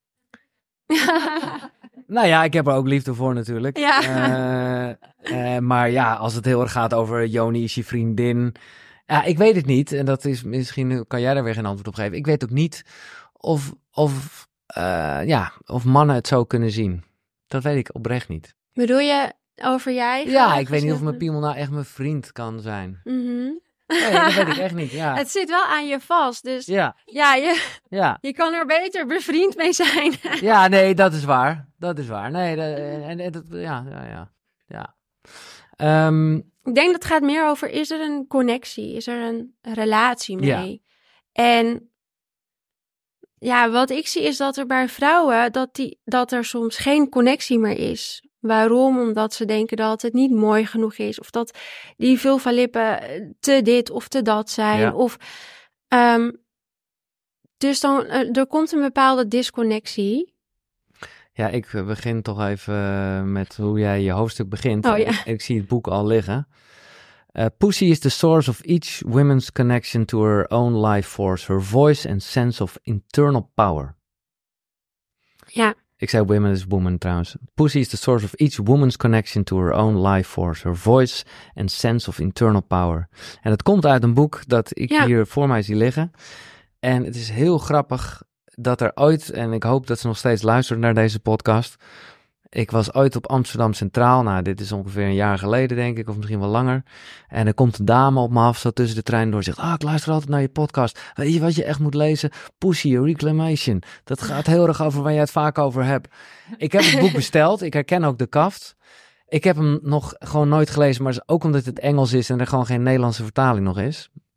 Nou ja, ik heb er ook liefde voor natuurlijk. Ja. Uh, uh, maar ja, als het heel erg gaat over Yoni is je vriendin. Ja, ik weet het niet. En dat is misschien, kan jij daar weer geen antwoord op geven. Ik weet ook niet of, of, uh, ja, of mannen het zo kunnen zien. Dat weet ik oprecht niet. Bedoel je over jij? Ja, ik weet niet of mijn piemel nou echt mijn vriend kan zijn. Mm-hmm. Nee, dat weet ik echt niet, ja. Het zit wel aan je vast, dus ja, ja, je, ja. je kan er beter bevriend mee zijn. Ja, nee, dat is waar. Dat is waar. Nee, dat, en, dat, ja, ja, ja. ja. Um, ik denk dat het gaat meer over, is er een connectie? Is er een relatie mee? Ja. En ja, wat ik zie is dat er bij vrouwen, dat, die, dat er soms geen connectie meer is. Waarom? Omdat ze denken dat het niet mooi genoeg is. Of dat die vulva-lippen te dit of te dat zijn. Ja. Of, um, dus dan, uh, er komt een bepaalde disconnectie. Ja, ik begin toch even met hoe jij je hoofdstuk begint. Oh, ja. ik, ik zie het boek al liggen. Uh, Pussy is the source of each woman's connection to her own life force, her voice and sense of internal power. Ja. Ik zei women is woman trouwens. Pussy is the source of each woman's connection to her own life force, her voice and sense of internal power. En het komt uit een boek dat ik ja. hier voor mij zie liggen. En het is heel grappig dat er ooit, en ik hoop dat ze nog steeds luisteren naar deze podcast. Ik was ooit op Amsterdam Centraal. Nou, dit is ongeveer een jaar geleden, denk ik, of misschien wel langer. En er komt een dame op me af, zo tussen de trein door, zegt, ah, ik luister altijd naar je podcast. Weet je wat je echt moet lezen? Pussy, Reclamation. Dat gaat heel erg over waar jij het vaak over hebt. Ik heb het boek besteld. Ik herken ook de kaft. Ik heb hem nog gewoon nooit gelezen, maar ook omdat het Engels is en er gewoon geen Nederlandse vertaling nog is.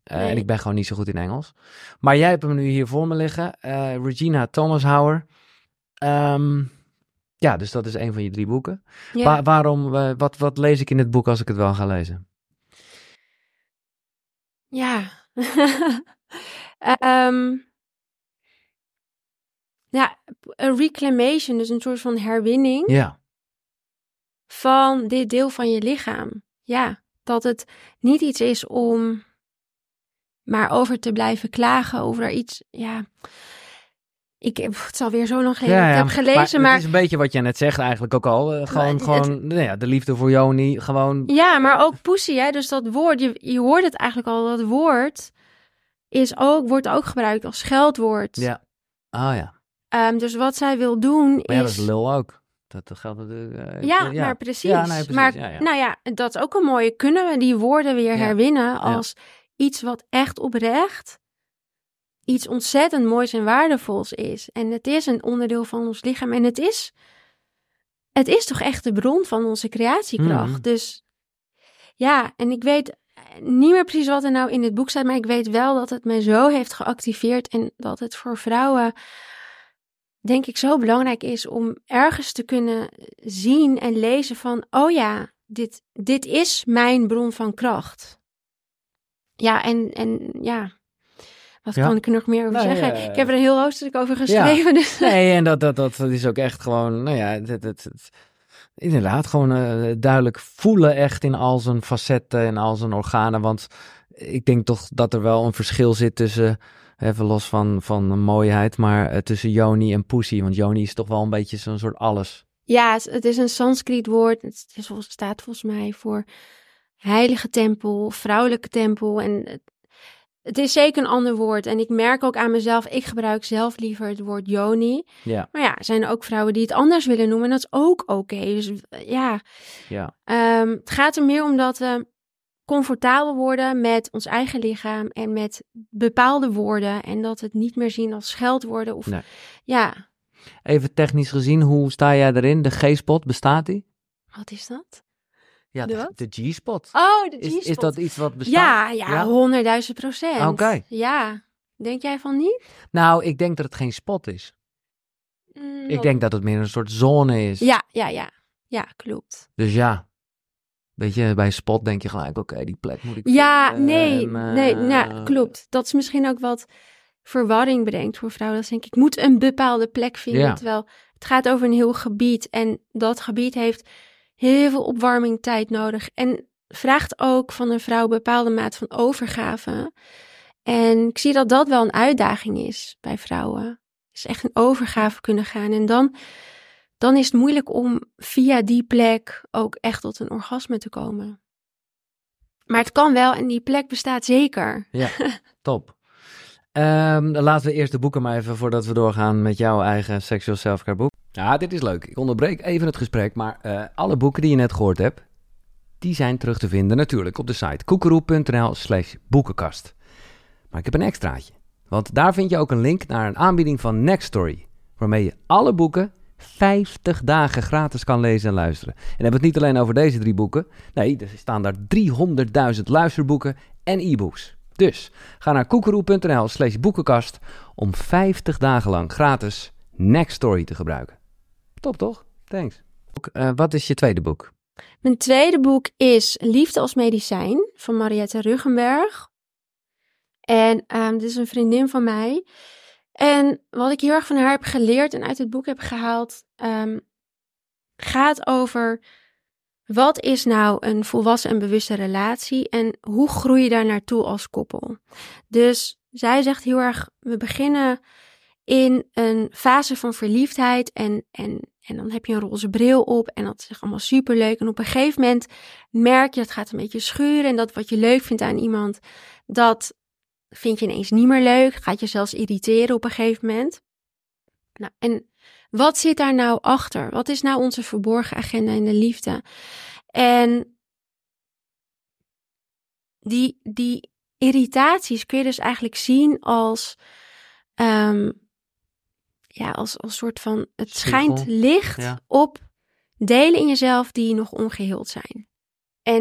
Uh, Nee. En ik ben gewoon niet zo goed in Engels. Maar jij hebt hem nu hier voor me liggen. Uh, Regina Thomashauer. Um, ja, dus dat is een van je drie boeken. Ja. Wa- waarom, uh, wat, wat lees ik in dit boek als ik het wel ga lezen? Ja. um, ja, een reclamation, dus een soort van herwinning Ja. van dit deel van je lichaam. Ja, dat het niet iets is om maar over te blijven klagen over iets, ja. Ik heb het is alweer zo lang geleden Ja, dat ik ja, heb gelezen, maar... maar... Het is een beetje wat jij net zegt eigenlijk ook al. Uh, gewoon, het, gewoon het, nou ja, de liefde voor Joni, gewoon... Ja, maar ook poesie, hè. Dus dat woord, je, je hoort het eigenlijk al, dat woord is ook, wordt ook gebruikt als scheldwoord. Ja, oh ja. Um, dus wat zij wil doen is... Maar ja, dat is lul ook. Dat, dat geldt natuurlijk... Uh, ja, ja, maar precies. Ja, nee, precies. Maar ja, ja. nou ja, dat is ook een mooie. Kunnen we die woorden weer Ja. herwinnen als ja. iets wat echt oprecht iets ontzettend moois en waardevols is. En het is een onderdeel van ons lichaam. En het is, het is toch echt de bron van onze creatiekracht. Mm. Dus ja, en ik weet niet meer precies wat er nou in het boek staat, maar ik weet wel dat het me zo heeft geactiveerd en dat het voor vrouwen, denk ik, zo belangrijk is om ergens te kunnen zien en lezen van, oh ja, dit, dit is mijn bron van kracht. Ja, en, en ja, wat ja. kan ik er nog meer over nou, zeggen? Ja, ik heb er een heel hoofdstuk over geschreven. Ja. Dus. Nee, en dat, dat, dat is ook echt gewoon, nou ja, het, het, het, het, inderdaad gewoon uh, duidelijk voelen echt in al zijn facetten en al zijn organen. Want ik denk toch dat er wel een verschil zit tussen, even los van, van mooiheid, maar uh, tussen Joni en Pussy. Want Joni is toch wel een beetje zo'n soort alles. Ja, het, het is een Sanskriet woord. Het is, staat volgens mij voor heilige tempel, vrouwelijke tempel. En het, het is zeker een ander woord. En ik merk ook aan mezelf, ik gebruik zelf liever het woord Joni. Ja. Maar ja, er zijn ook vrouwen die het anders willen noemen. En dat is ook oké. Okay. Dus ja, ja. Um, het gaat er meer om dat we comfortabel worden met ons eigen lichaam en met bepaalde woorden. En dat we het niet meer zien als scheldwoorden. Of, nee. Ja. Even technisch gezien, hoe sta jij erin? De G-spot, bestaat die? Wat is dat? Ja, de, de G-spot. Oh, de G-spot. Is, is dat iets wat bestaat? Ja, ja, honderdduizend ja? procent. Oké. Okay. Ja. Denk jij van niet? Nou, ik denk dat het geen spot is. Mm, ik denk dat het meer een soort zone is. Ja, ja, ja. Ja, klopt. Dus ja. Weet je, bij spot denk je gelijk, oké, okay, die plek moet ik Ja, vinden. nee, um, uh, nee, nou, klopt. Dat is misschien ook wat verwarring brengt voor vrouwen. Dat denk ik, ik moet een bepaalde plek vinden. Ja. Terwijl het gaat over een heel gebied. En dat gebied heeft heel veel opwarming tijd nodig. En vraagt ook van een vrouw een bepaalde maat van overgave. En ik zie dat dat wel een uitdaging is bij vrouwen. Dus echt een overgave kunnen gaan. En dan, dan is het moeilijk om via die plek ook echt tot een orgasme te komen. Maar het kan wel en die plek bestaat zeker. Ja, top. Um, laten we eerst de boeken maar even voordat we doorgaan met jouw eigen Sexual Self-Care boek. Ja, dit is leuk. Ik onderbreek even het gesprek, maar uh, alle boeken die je net gehoord hebt, die zijn terug te vinden natuurlijk op de site koekeroe.nl slash boekenkast. Maar ik heb een extraatje, want daar vind je ook een link naar een aanbieding van Nextory, waarmee je alle boeken vijftig dagen gratis kan lezen en luisteren. En dan hebben we het niet alleen over deze drie boeken. Nee, er staan daar driehonderdduizend luisterboeken en e-books. Dus ga naar koekeroe.nl slash boekenkast om vijftig dagen lang gratis Nextory te gebruiken. Top toch? Thanks. Uh, wat is je tweede boek? Mijn tweede boek is Liefde als medicijn van Mariette Ruggenberg. En um, dit is een vriendin van mij. En wat ik heel erg van haar heb geleerd en uit het boek heb gehaald, um, gaat over wat is nou een volwassen en bewuste relatie en hoe groei je daar naartoe als koppel. Dus zij zegt heel erg, we beginnen in een fase van verliefdheid en, en, en dan heb je een roze bril op en dat is allemaal superleuk. En op een gegeven moment merk je, dat gaat een beetje schuren en dat wat je leuk vindt aan iemand, dat vind je ineens niet meer leuk, gaat je zelfs irriteren op een gegeven moment. Nou, en wat zit daar nou achter? Wat is nou onze verborgen agenda in de liefde? En die, die irritaties kun je dus eigenlijk zien als, um, ja, als, als soort van, het Spiegel. schijnt licht ja. op delen in jezelf die nog ongeheeld zijn. En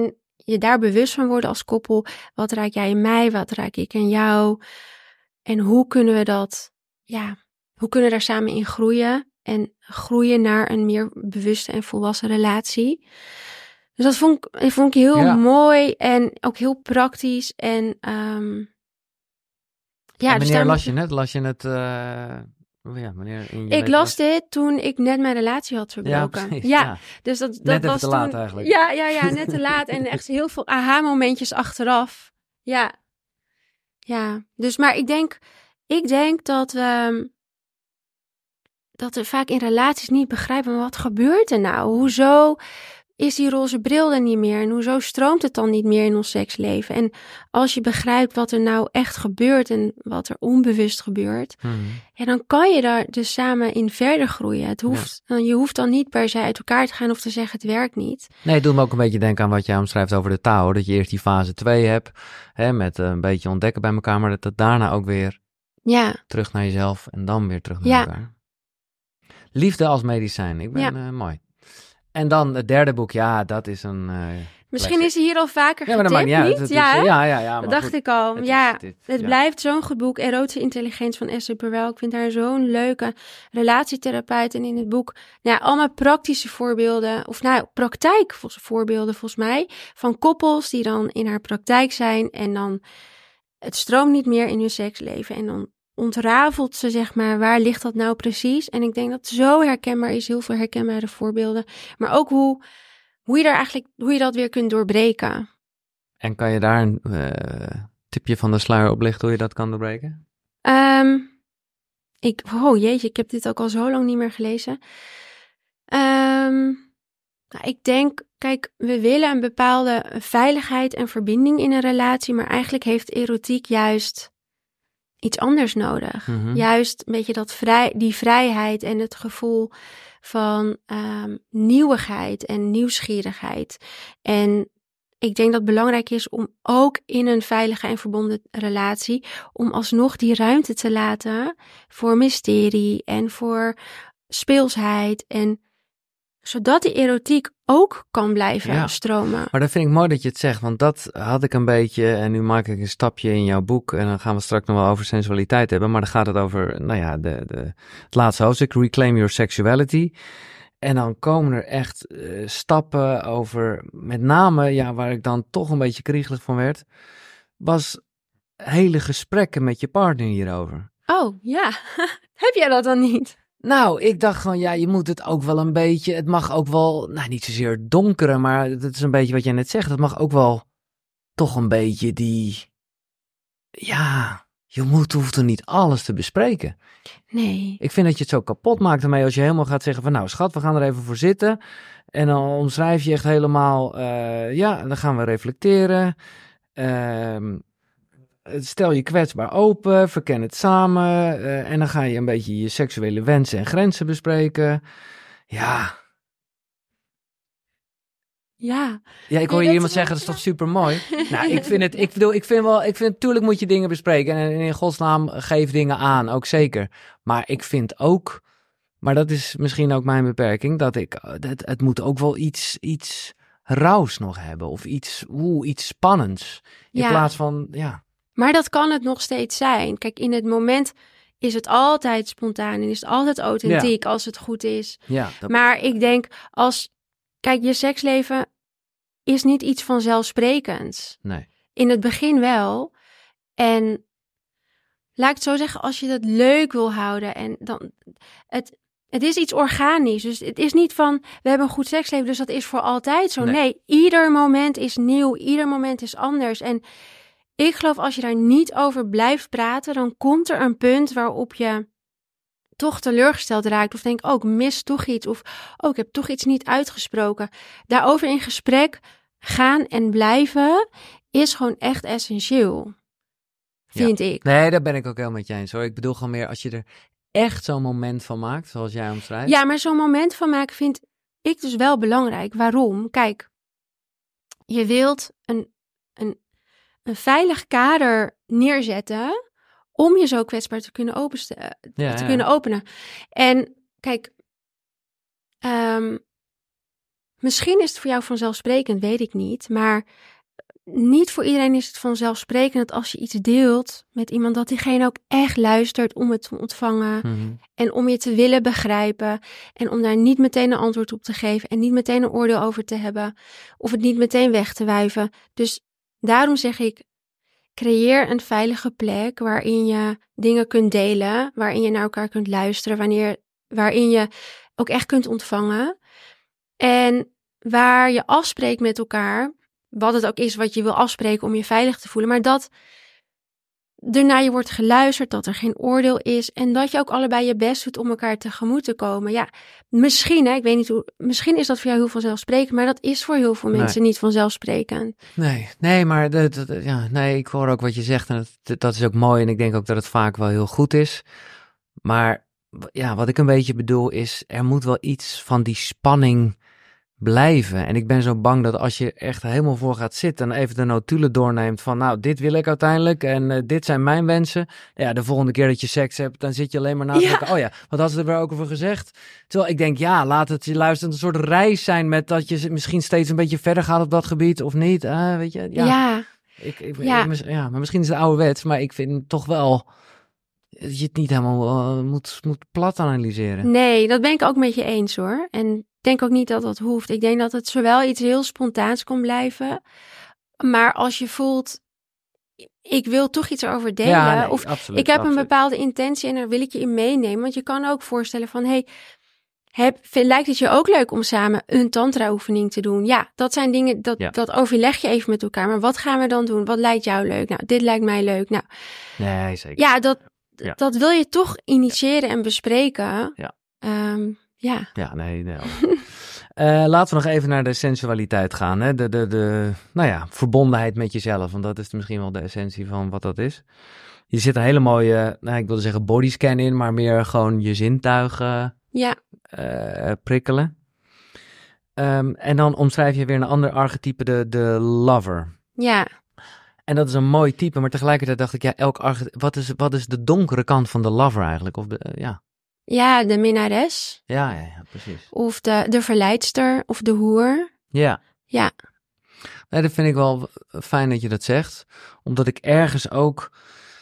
je daar bewust van worden als koppel. Wat raak jij in mij? Wat raak ik in jou? En hoe kunnen we dat, ja, hoe kunnen we daar samen in groeien? En groeien naar een meer bewuste en volwassen relatie. Dus dat vond ik, vond ik heel Ja. mooi en ook heel praktisch. En um, ja, en dus wanneer daar las moet- je het? Las je het... Uh, ja, wanneer in je ik leven las dit toen ik net mijn relatie had Ja, verbroken. precies. Ja, Ja. dus dat, dat Net even was te toen, laat eigenlijk. Ja, ja, ja, net te laat. En echt heel veel aha-momentjes achteraf. Ja. Ja, dus maar ik denk, ik denk dat we, dat we vaak in relaties niet begrijpen, wat gebeurt er nou? Hoezo is die roze bril er niet meer? En hoezo stroomt het dan niet meer in ons seksleven? En als je begrijpt wat er nou echt gebeurt en wat er onbewust gebeurt, Hmm. ja, dan kan je daar dus samen in verder groeien. Het hoeft, dan, je hoeft dan niet per se uit elkaar te gaan of te zeggen het werkt niet. Nee, het doet me ook een beetje denken aan wat jij omschrijft over de Tao. Dat je eerst die fase twee hebt, hè, met uh, een beetje ontdekken bij elkaar, maar dat het daarna ook weer Ja, terug naar jezelf en dan weer terug naar Ja. elkaar. Liefde als medicijn, ik ben Ja. uh, mooi. En dan het derde boek, ja, dat is een... Uh, misschien is hij hier al vaker ja, maar dat maakt getipt, niet uit. niet? Het ja, is, hè? ja, ja, ja. dat maar dacht goed, ik al. het ja, is dit, het ja. blijft zo'n goed boek. Erotische intelligentie van Esther Perel. Ik vind haar zo'n leuke relatietherapeut. En in het boek, nou ja, allemaal praktische voorbeelden. Of nou, praktijkvoorbeelden volgens mij. Van koppels die dan in haar praktijk zijn. En dan het stroomt niet meer in hun seksleven. En dan ontrafelt ze, zeg maar, waar ligt dat nou precies? En ik denk dat het zo herkenbaar is. Heel veel herkenbare voorbeelden. Maar ook hoe, hoe je daar eigenlijk, hoe je dat weer kunt doorbreken. En kan je daar een uh, tipje van de sluier op lichten hoe je dat kan doorbreken? Um, ik, oh jeetje, ik heb dit ook al zo lang niet meer gelezen. Um, nou, ik denk, kijk, we willen een bepaalde veiligheid en verbinding in een relatie, maar eigenlijk heeft erotiek juist iets anders nodig. Mm-hmm. Juist een beetje dat vrij, die vrijheid en het gevoel van um, nieuwigheid en nieuwsgierigheid. En ik denk dat het belangrijk is om ook in een veilige en verbonden relatie, om alsnog die ruimte te laten voor mysterie en voor speelsheid. En zodat die erotiek ook kan blijven ja. stromen. Maar dat vind ik mooi dat je het zegt, want dat had ik een beetje, en nu maak ik een stapje in jouw boek, en dan gaan we straks nog wel over sensualiteit hebben, maar dan gaat het over, nou ja, de, de, het laatste hoofdstuk, Reclaim Your Sexuality. En dan komen er echt uh, stappen over, met name, ja, waar ik dan toch een beetje kriegelig van werd, was hele gesprekken met je partner hierover. Oh, ja. Heb jij dat dan niet? Nou, ik dacht van, ja, je moet het ook wel een beetje, het mag ook wel, nou, niet zozeer donkere, maar dat is een beetje wat jij net zegt, het mag ook wel toch een beetje die, ja, je moet, hoeft er niet alles te bespreken. Nee. Ik vind dat je het zo kapot maakt ermee als je helemaal gaat zeggen van, nou schat, we gaan er even voor zitten. En dan omschrijf je echt helemaal, uh, ja, dan gaan we reflecteren. Uh, stel je kwetsbaar open, verken het samen. Uh, en dan ga je een beetje je seksuele wensen en grenzen bespreken. Ja. Ja. Ja, ik hoor nee, je iemand is zeggen, dat is toch super mooi. Nou, ik vind het, ik bedoel, ik vind wel, ik vind natuurlijk moet je dingen bespreken. En in godsnaam geef dingen aan, ook zeker. Maar ik vind ook, maar dat is misschien ook mijn beperking, dat ik, het, het moet ook wel iets, iets rauws nog hebben. Of iets, oeh, iets spannends. In ja. plaats van, ja. Maar dat kan het nog steeds zijn. Kijk, in het moment is het altijd spontaan en is het altijd authentiek, ja, als het goed is. Ja, dat... Maar ik denk, als, kijk, je seksleven is niet iets vanzelfsprekends. Nee. In het begin wel. En laat ik het zo zeggen, als je dat leuk wil houden en dan, het, het is iets organisch. Dus het is niet van, we hebben een goed seksleven, dus dat is voor altijd zo. Nee, nee, ieder moment is nieuw, ieder moment is anders. En ik geloof, als je daar niet over blijft praten, dan komt er een punt waarop je toch teleurgesteld raakt. Of denk, oh, ik mis toch iets. Of, oh, ik heb toch iets niet uitgesproken. Daarover in gesprek gaan en blijven is gewoon echt essentieel. Vind ja. ik. Nee, daar ben ik ook helemaal met je eens hoor. Ik bedoel gewoon meer als je er echt zo'n moment van maakt, zoals jij omschrijft. Ja, maar zo'n moment van maken vind ik dus wel belangrijk. Waarom? Kijk, je wilt een, een, een veilig kader neerzetten om je zo kwetsbaar te kunnen, openste, ja, te ja. kunnen openen. En kijk, um, misschien is het voor jou vanzelfsprekend, weet ik niet. Maar niet voor iedereen is het vanzelfsprekend dat als je iets deelt met iemand, dat diegene ook echt luistert om het te ontvangen. Mm-hmm. En om je te willen begrijpen. En om daar niet meteen een antwoord op te geven. En niet meteen een oordeel over te hebben. Of het niet meteen weg te wuiven. Dus daarom zeg ik, creëer een veilige plek waarin je dingen kunt delen. Waarin je naar elkaar kunt luisteren. Wanneer, waarin je ook echt kunt ontvangen. En waar je afspreekt met elkaar. Wat het ook is wat je wil afspreken om je veilig te voelen. Maar dat er naar je wordt geluisterd, dat er geen oordeel is. En dat je ook allebei je best doet om elkaar tegemoet te komen. Ja, misschien, hè, ik weet niet hoe. Misschien is dat voor jou heel vanzelfsprekend. Maar dat is voor heel veel Nee. mensen niet vanzelfsprekend. Nee, nee, maar de, de, de- ja, nee, ik hoor ook wat je zegt en dat, dat is ook mooi en ik denk ook dat het vaak wel heel goed is. Maar w- ja, wat ik een beetje bedoel is, er moet wel iets van die spanning blijven. En ik ben zo bang dat als je echt helemaal voor gaat zitten en even de notulen doorneemt van nou, dit wil ik uiteindelijk en eh, dit zijn mijn wensen. Ja, de volgende keer dat je seks hebt, dan zit je alleen maar na te Ja. denken, oh ja, wat had ze er weer ook over gezegd? Terwijl ik denk, ja, laat het je luisteren een soort reis zijn met dat je misschien steeds een beetje verder gaat op dat gebied of niet. Eh, weet je, ja. Ja, Ik, ik, Ja. ik- mis- ja, maar misschien is het ouderwets, maar ik vind toch wel dat je het niet helemaal eh, moet, moet plat analyseren. nee, dat ben ik ook met je eens hoor. En ik denk ook niet dat dat hoeft. Ik denk dat het zowel iets heel spontaans kan blijven. Maar als je voelt, ik wil toch iets erover delen. Ja, nee, of absoluut, ik heb absoluut. een bepaalde intentie en daar wil ik je in meenemen. Want je kan ook voorstellen van, hey, heb, vind- lijkt het je ook leuk om samen een tantra-oefening te doen? Ja, dat zijn dingen, dat, Ja. dat overleg je even met elkaar. Maar wat gaan we dan doen? Wat lijkt jou leuk? Nou, dit lijkt mij leuk. Nou, Nee, zeker. ja, dat, Ja. dat wil je toch initiëren en bespreken. Ja. Ehm, ja. Ja, nee, nee. Eh, laten we nog even naar de sensualiteit gaan. Hè? De, de, de, nou ja, verbondenheid met jezelf. Want dat is misschien wel de essentie van wat dat is. Je zit een hele mooie, nou, ik wilde zeggen bodyscan in, maar meer gewoon je zintuigen Ja. eh, prikkelen. Ehm, en dan omschrijf je weer een ander archetype, de, de lover. Ja. En dat is een mooi type, maar tegelijkertijd dacht ik, ja, elk archetype, wat is, wat is de donkere kant van de lover eigenlijk? Of de, eh, ja. Ja, de minnares. Ja, ja, ja, precies. Of de, de verleidster. Of de hoer. Ja. Ja. Nee, dat vind ik wel fijn dat je dat zegt. Omdat ik ergens ook,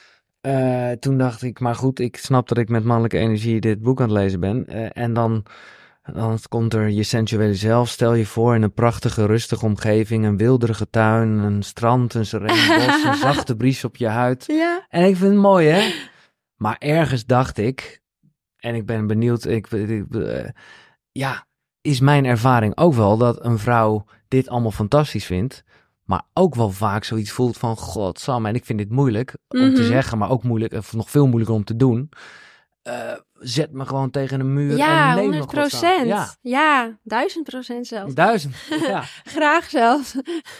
eh, toen dacht ik, maar goed, ik snap dat ik met mannelijke energie dit boek aan het lezen ben. Eh, en dan, dan komt er je sensuele zelf, stel je voor, in een prachtige, rustige omgeving, een wilderige tuin, een strand, een sereen bos, een zachte bries op je huid. Ja. En ik vind het mooi, hè? Maar ergens dacht ik, en ik ben benieuwd, ik, ik, eh, ja, is mijn ervaring ook wel dat een vrouw dit allemaal fantastisch vindt, maar ook wel vaak zoiets voelt van, godsam, en ik vind dit moeilijk om te Mhm. zeggen, maar ook moeilijk, of nog veel moeilijker om te doen. Eh, zet me gewoon tegen een muur Ja, en neem me, honderd godsnaam. procent. Ja, Ja, duizend procent zelfs. duizend. Ja. Graag zelfs.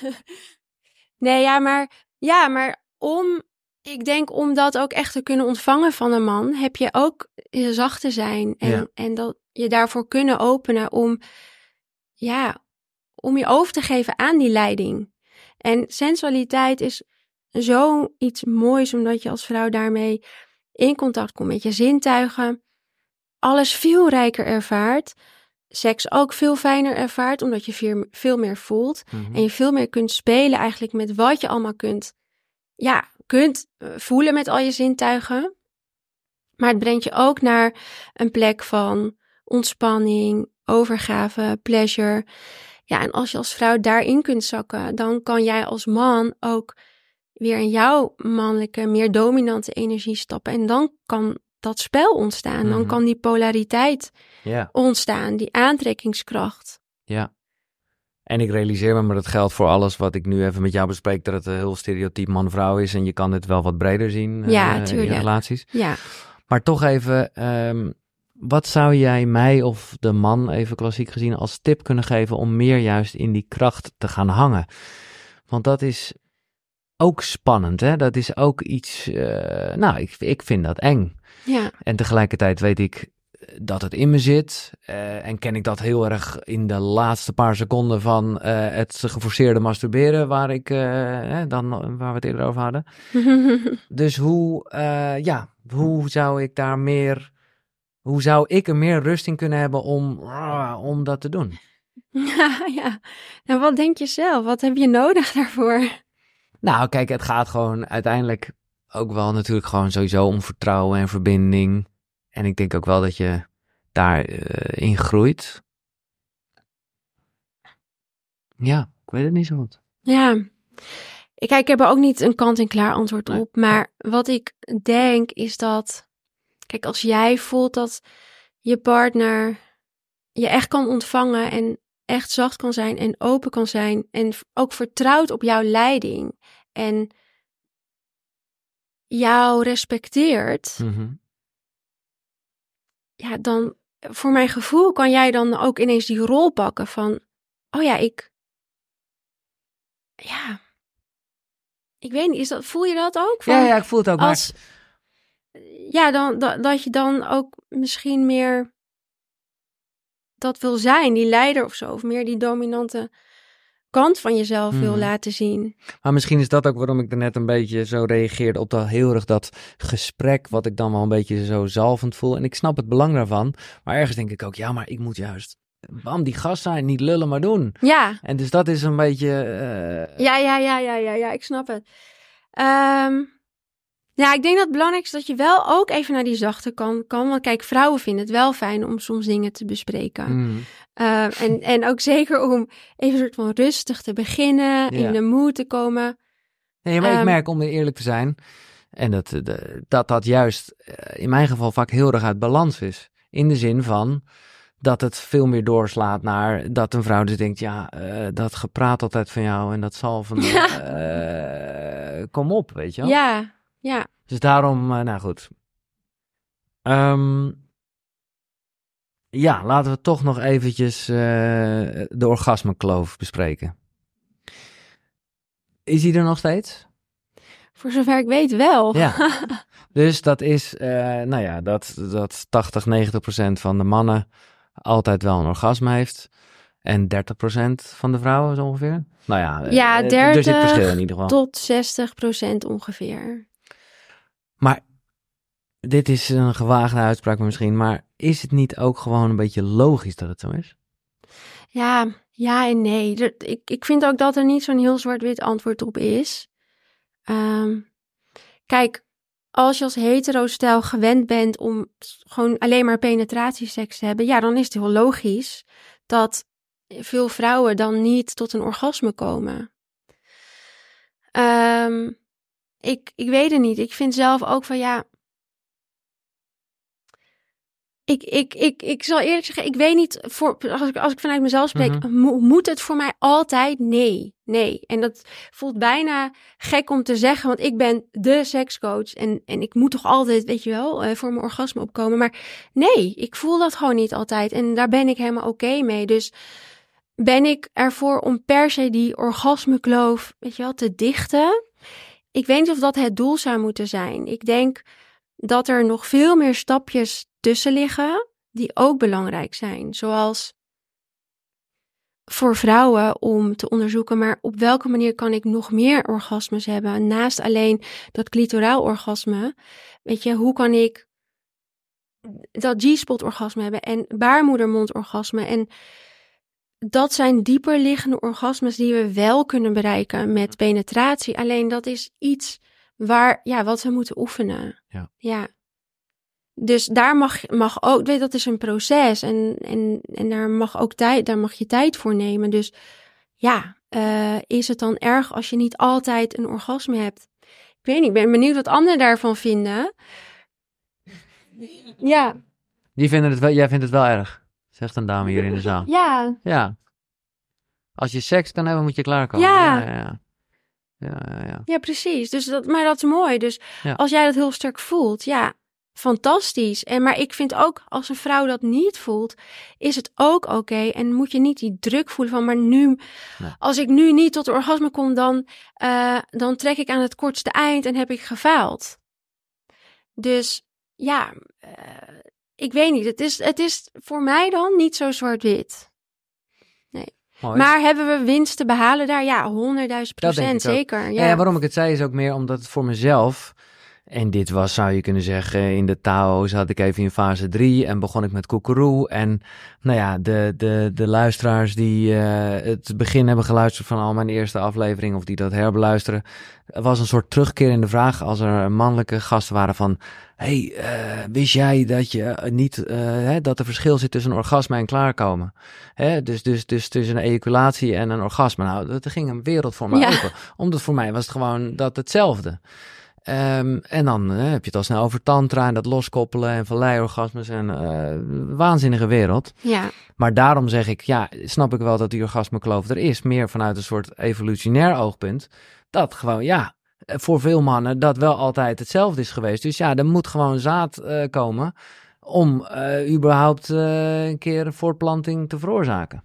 Nee, ja, maar, ja, maar om, ik denk om dat ook echt te kunnen ontvangen van een man, heb je ook zacht te zijn. En, Ja. en dat je daarvoor kunnen openen om, ja, om je over te geven aan die leiding. En sensualiteit is zo iets moois, omdat je als vrouw daarmee in contact komt met je zintuigen. Alles veel rijker ervaart. Seks ook veel fijner ervaart, omdat je veel, veel meer voelt. Mhm. En je veel meer kunt spelen eigenlijk met wat je allemaal kunt, ja, kunt eh, voelen met al je zintuigen. Maar het brengt je ook naar een plek van ontspanning, overgave, pleasure. Ja, en als je als vrouw daarin kunt zakken, dan kan jij als man ook weer in jouw mannelijke, meer dominante energie stappen. En dan kan dat spel ontstaan. Dan Mhm. kan die polariteit Ja, ontstaan, die aantrekkingskracht. ja. En ik realiseer me, maar dat geldt voor alles wat ik nu even met jou bespreek, dat het een heel stereotyp man-vrouw is en je kan het wel wat breder zien eh, Ja, in tuurlijk. relaties. Ja. Maar toch even, ehm, wat zou jij mij of de man, even klassiek gezien, als tip kunnen geven om meer juist in die kracht te gaan hangen? Want dat is ook spannend, hè? Dat is ook iets, eh, nou, ik, ik vind dat eng. Ja. En tegelijkertijd weet ik dat het in me zit. eh, en ken ik dat heel erg in de laatste paar seconden van eh, het geforceerde masturberen, waar, ik, eh, eh, dan, waar we het eerder over hadden. Dus hoe, eh, ja, hoe zou ik daar meer, hoe zou ik er meer rust in kunnen hebben om, ah, om dat te doen? Ja, ja. Nou, wat denk je zelf? Wat heb je nodig daarvoor? Nou, kijk, het gaat gewoon uiteindelijk ook wel natuurlijk gewoon sowieso om vertrouwen en verbinding. En ik denk ook wel dat je daarin uh, in groeit. Ja, ik weet het niet zo goed. Ja, kijk, ik heb er ook niet een kant-en-klaar antwoord Nee. op. Maar wat ik denk is dat... Kijk, als jij voelt dat je partner je echt kan ontvangen en echt zacht kan zijn en open kan zijn en ook vertrouwt op jouw leiding en jou respecteert, Mm-hmm. ja, dan voor mijn gevoel kan jij dan ook ineens die rol pakken van, oh ja, ik, ja, ik weet niet, is dat, voel je dat ook? Van, Ja, ja, ik voel het ook. als, maar... Ja, dan, dat, dat je dan ook misschien meer dat wil zijn, die leider of zo, of meer die dominante kant van jezelf wil Mhm. laten zien. Maar misschien is dat ook waarom ik er net een beetje zo reageerde op dat heel erg dat gesprek, wat ik dan wel een beetje zo zalvend voel. En ik snap het belang daarvan, maar ergens denk ik ook, ja, maar ik moet juist, bam, die gast zijn, niet lullen, maar doen. Ja, En dus dat is een beetje... Uh... ja, ja, ja, ja, ja, ja, ik snap het. Um, ja, ik denk dat het belangrijk is dat je wel ook even naar die zachte kant kan. Want kijk, vrouwen vinden het wel fijn om soms dingen te bespreken. Mm. Uh, en, en ook zeker om even een soort van rustig te beginnen, Ja. in de mood te komen. Nee, maar um, ik merk, om eerlijk te zijn, en dat de, dat, dat juist uh, in mijn geval vaak heel erg uit balans is. In de zin van dat het veel meer doorslaat naar dat een vrouw dus denkt, ja, uh, dat gepraat altijd van jou en dat zal van, uh, kom op, weet je wel? Ja, ja. Dus daarom, uh, nou goed. Um, ja, laten we toch nog eventjes uh, de orgasmekloof bespreken. Is die er nog steeds? Voor zover ik weet wel. Ja, dus dat is, uh, nou ja, dat, dat tachtig, negentig procent van de mannen altijd wel een orgasme heeft. En dertig procent van de vrouwen zo ongeveer. Nou ja, ja dertig er zit verschil in ieder geval. Tot zestig procent ongeveer. Maar dit is een gewaagde uitspraak misschien, maar is het niet ook gewoon een beetje logisch dat het zo is? Ja, ja en nee. Ik, ik vind ook dat er niet zo'n heel zwart-wit antwoord op is. Um, kijk, als je als hetero-stel gewend bent om gewoon alleen maar penetratieseks te hebben, ja, dan is het heel logisch dat veel vrouwen dan niet tot een orgasme komen. Um, ik, ik weet het niet. Ik vind zelf ook van ja. Ik, ik, ik, ik zal eerlijk zeggen, ik weet niet, voor, als, ik, als ik vanuit mezelf spreek, mm-hmm. mo- moet het voor mij altijd? Nee, nee. En dat voelt bijna gek om te zeggen, want ik ben de sekscoach en, en ik moet toch altijd, weet je wel, uh, voor mijn orgasme opkomen. Maar nee, ik voel dat gewoon niet altijd en daar ben ik helemaal oké okay mee. Dus ben ik ervoor om per se die orgasmekloof, weet je wel, te dichten? Ik weet niet of dat het doel zou moeten zijn. Ik denk dat er nog veel meer stapjes tussen liggen die ook belangrijk zijn. Zoals voor vrouwen om te onderzoeken, maar op welke manier kan ik nog meer orgasmes hebben? Naast alleen dat clitoraal orgasme. Weet je, hoe kan ik dat G-spot orgasme hebben en baarmoedermond orgasme? En dat zijn dieper liggende orgasmes die we wel kunnen bereiken met penetratie. Alleen dat is iets waar, ja, wat we moeten oefenen. Ja. Ja. Dus daar mag, mag ook, weet dat is een proces en, en, en daar mag ook tijd, daar mag je tijd voor nemen. Dus ja, uh, is het dan erg als je niet altijd een orgasme hebt? Ik weet niet, ik ben benieuwd wat anderen daarvan vinden. Ja. Die vinden het wel, jij vindt het wel erg, zegt een dame hier in de zaal. Ja. Ja. Als je seks kan hebben, moet je klaarkomen. Ja. Ja, ja, ja. Ja, ja, ja. Ja, precies. Dus dat, maar dat is mooi. Dus ja. Als jij dat heel sterk voelt, ja, fantastisch. En, maar ik vind ook, als een vrouw dat niet voelt, is het ook oké. Okay. En moet je niet die druk voelen van, maar nu, nee. Als ik nu niet tot de orgasme kom, dan, uh, dan trek ik aan het kortste eind en heb ik gefaald. Dus ja, uh, ik weet niet. Het is, het is voor mij dan niet zo zwart-wit. Nee. Mooi. Maar hebben we winst te behalen daar? Ja, honderdduizend procent zeker. Ja. Ja, ja, waarom ik het zei is ook meer omdat het voor mezelf En dit was, zou je kunnen zeggen, in de Tao zat ik even in fase drie en begon ik met Koekeroe. En nou ja, de, de, de luisteraars die uh, het begin hebben geluisterd van al mijn eerste aflevering of die dat herbeluisteren, was een soort terugkerende vraag als er mannelijke gasten waren van, hey, uh, wist jij dat je niet, uh, hè, dat er verschil zit tussen een orgasme en klaarkomen? Hè, dus, dus, dus tussen een ejaculatie en een orgasme. Nou, dat ging een wereld voor mij Ja. open. Omdat voor mij was het gewoon dat hetzelfde. Um, en dan uh, heb je het al snel over tantra en dat loskoppelen en valleiorgasmes en uh, waanzinnige wereld. Ja. Maar daarom zeg ik, ja, snap ik wel dat die orgasmekloof er is. Meer vanuit een soort evolutionair oogpunt. Dat gewoon, ja, voor veel mannen dat wel altijd hetzelfde is geweest. Dus ja, er moet gewoon zaad uh, komen om uh, überhaupt uh, een keer een voortplanting te veroorzaken.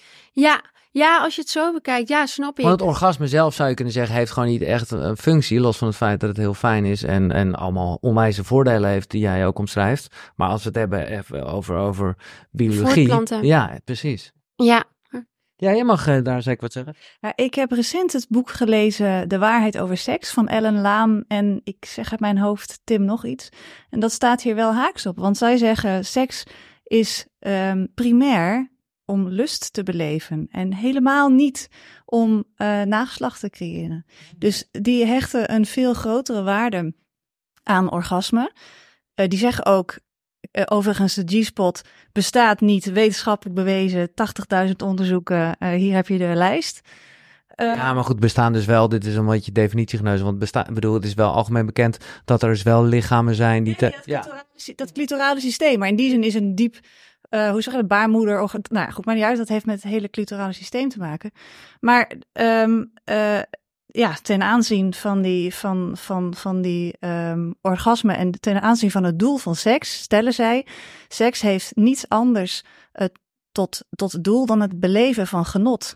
Ja. Ja, als je het zo bekijkt, ja, snap ik. Want het orgasme zelf, zou je kunnen zeggen, heeft gewoon niet echt een functie, los van het feit dat het heel fijn is en, en allemaal onwijze voordelen heeft die jij ook omschrijft. Maar als we het hebben even over, over biologie. Voortplanten. Ja, precies. Ja. Ja, jij mag uh, daar zeker wat zeggen. Ja, ik heb recent het boek gelezen De Waarheid over Seks van Ellen Laan en ik zeg uit mijn hoofd Tim nog iets. En dat staat hier wel haaks op, want zij zeggen seks is um, primair om lust te beleven en helemaal niet om uh, nageslacht te creëren. Dus die hechten een veel grotere waarde aan orgasme. Uh, die zeggen ook, uh, overigens de G-spot bestaat niet, wetenschappelijk bewezen, tachtigduizend onderzoeken, uh, hier heb je de lijst. Uh, ja, maar goed, bestaan dus wel, dit is een beetje definitiegeneuzel, want besta- ik bedoel, het is wel algemeen bekend dat er dus wel lichamen zijn die... Te- nee, dat, clitorale, ja. dat clitorale systeem, maar in die zin is een diep... Uh, hoe zeg je dat, baarmoeder, of, nou goed, maar niet uit, dat heeft met het hele clitorale systeem te maken. Maar um, uh, ja, ten aanzien van die, van, van, van die um, orgasme en ten aanzien van het doel van seks, stellen zij, seks heeft niets anders uh, tot, tot doel dan het beleven van genot.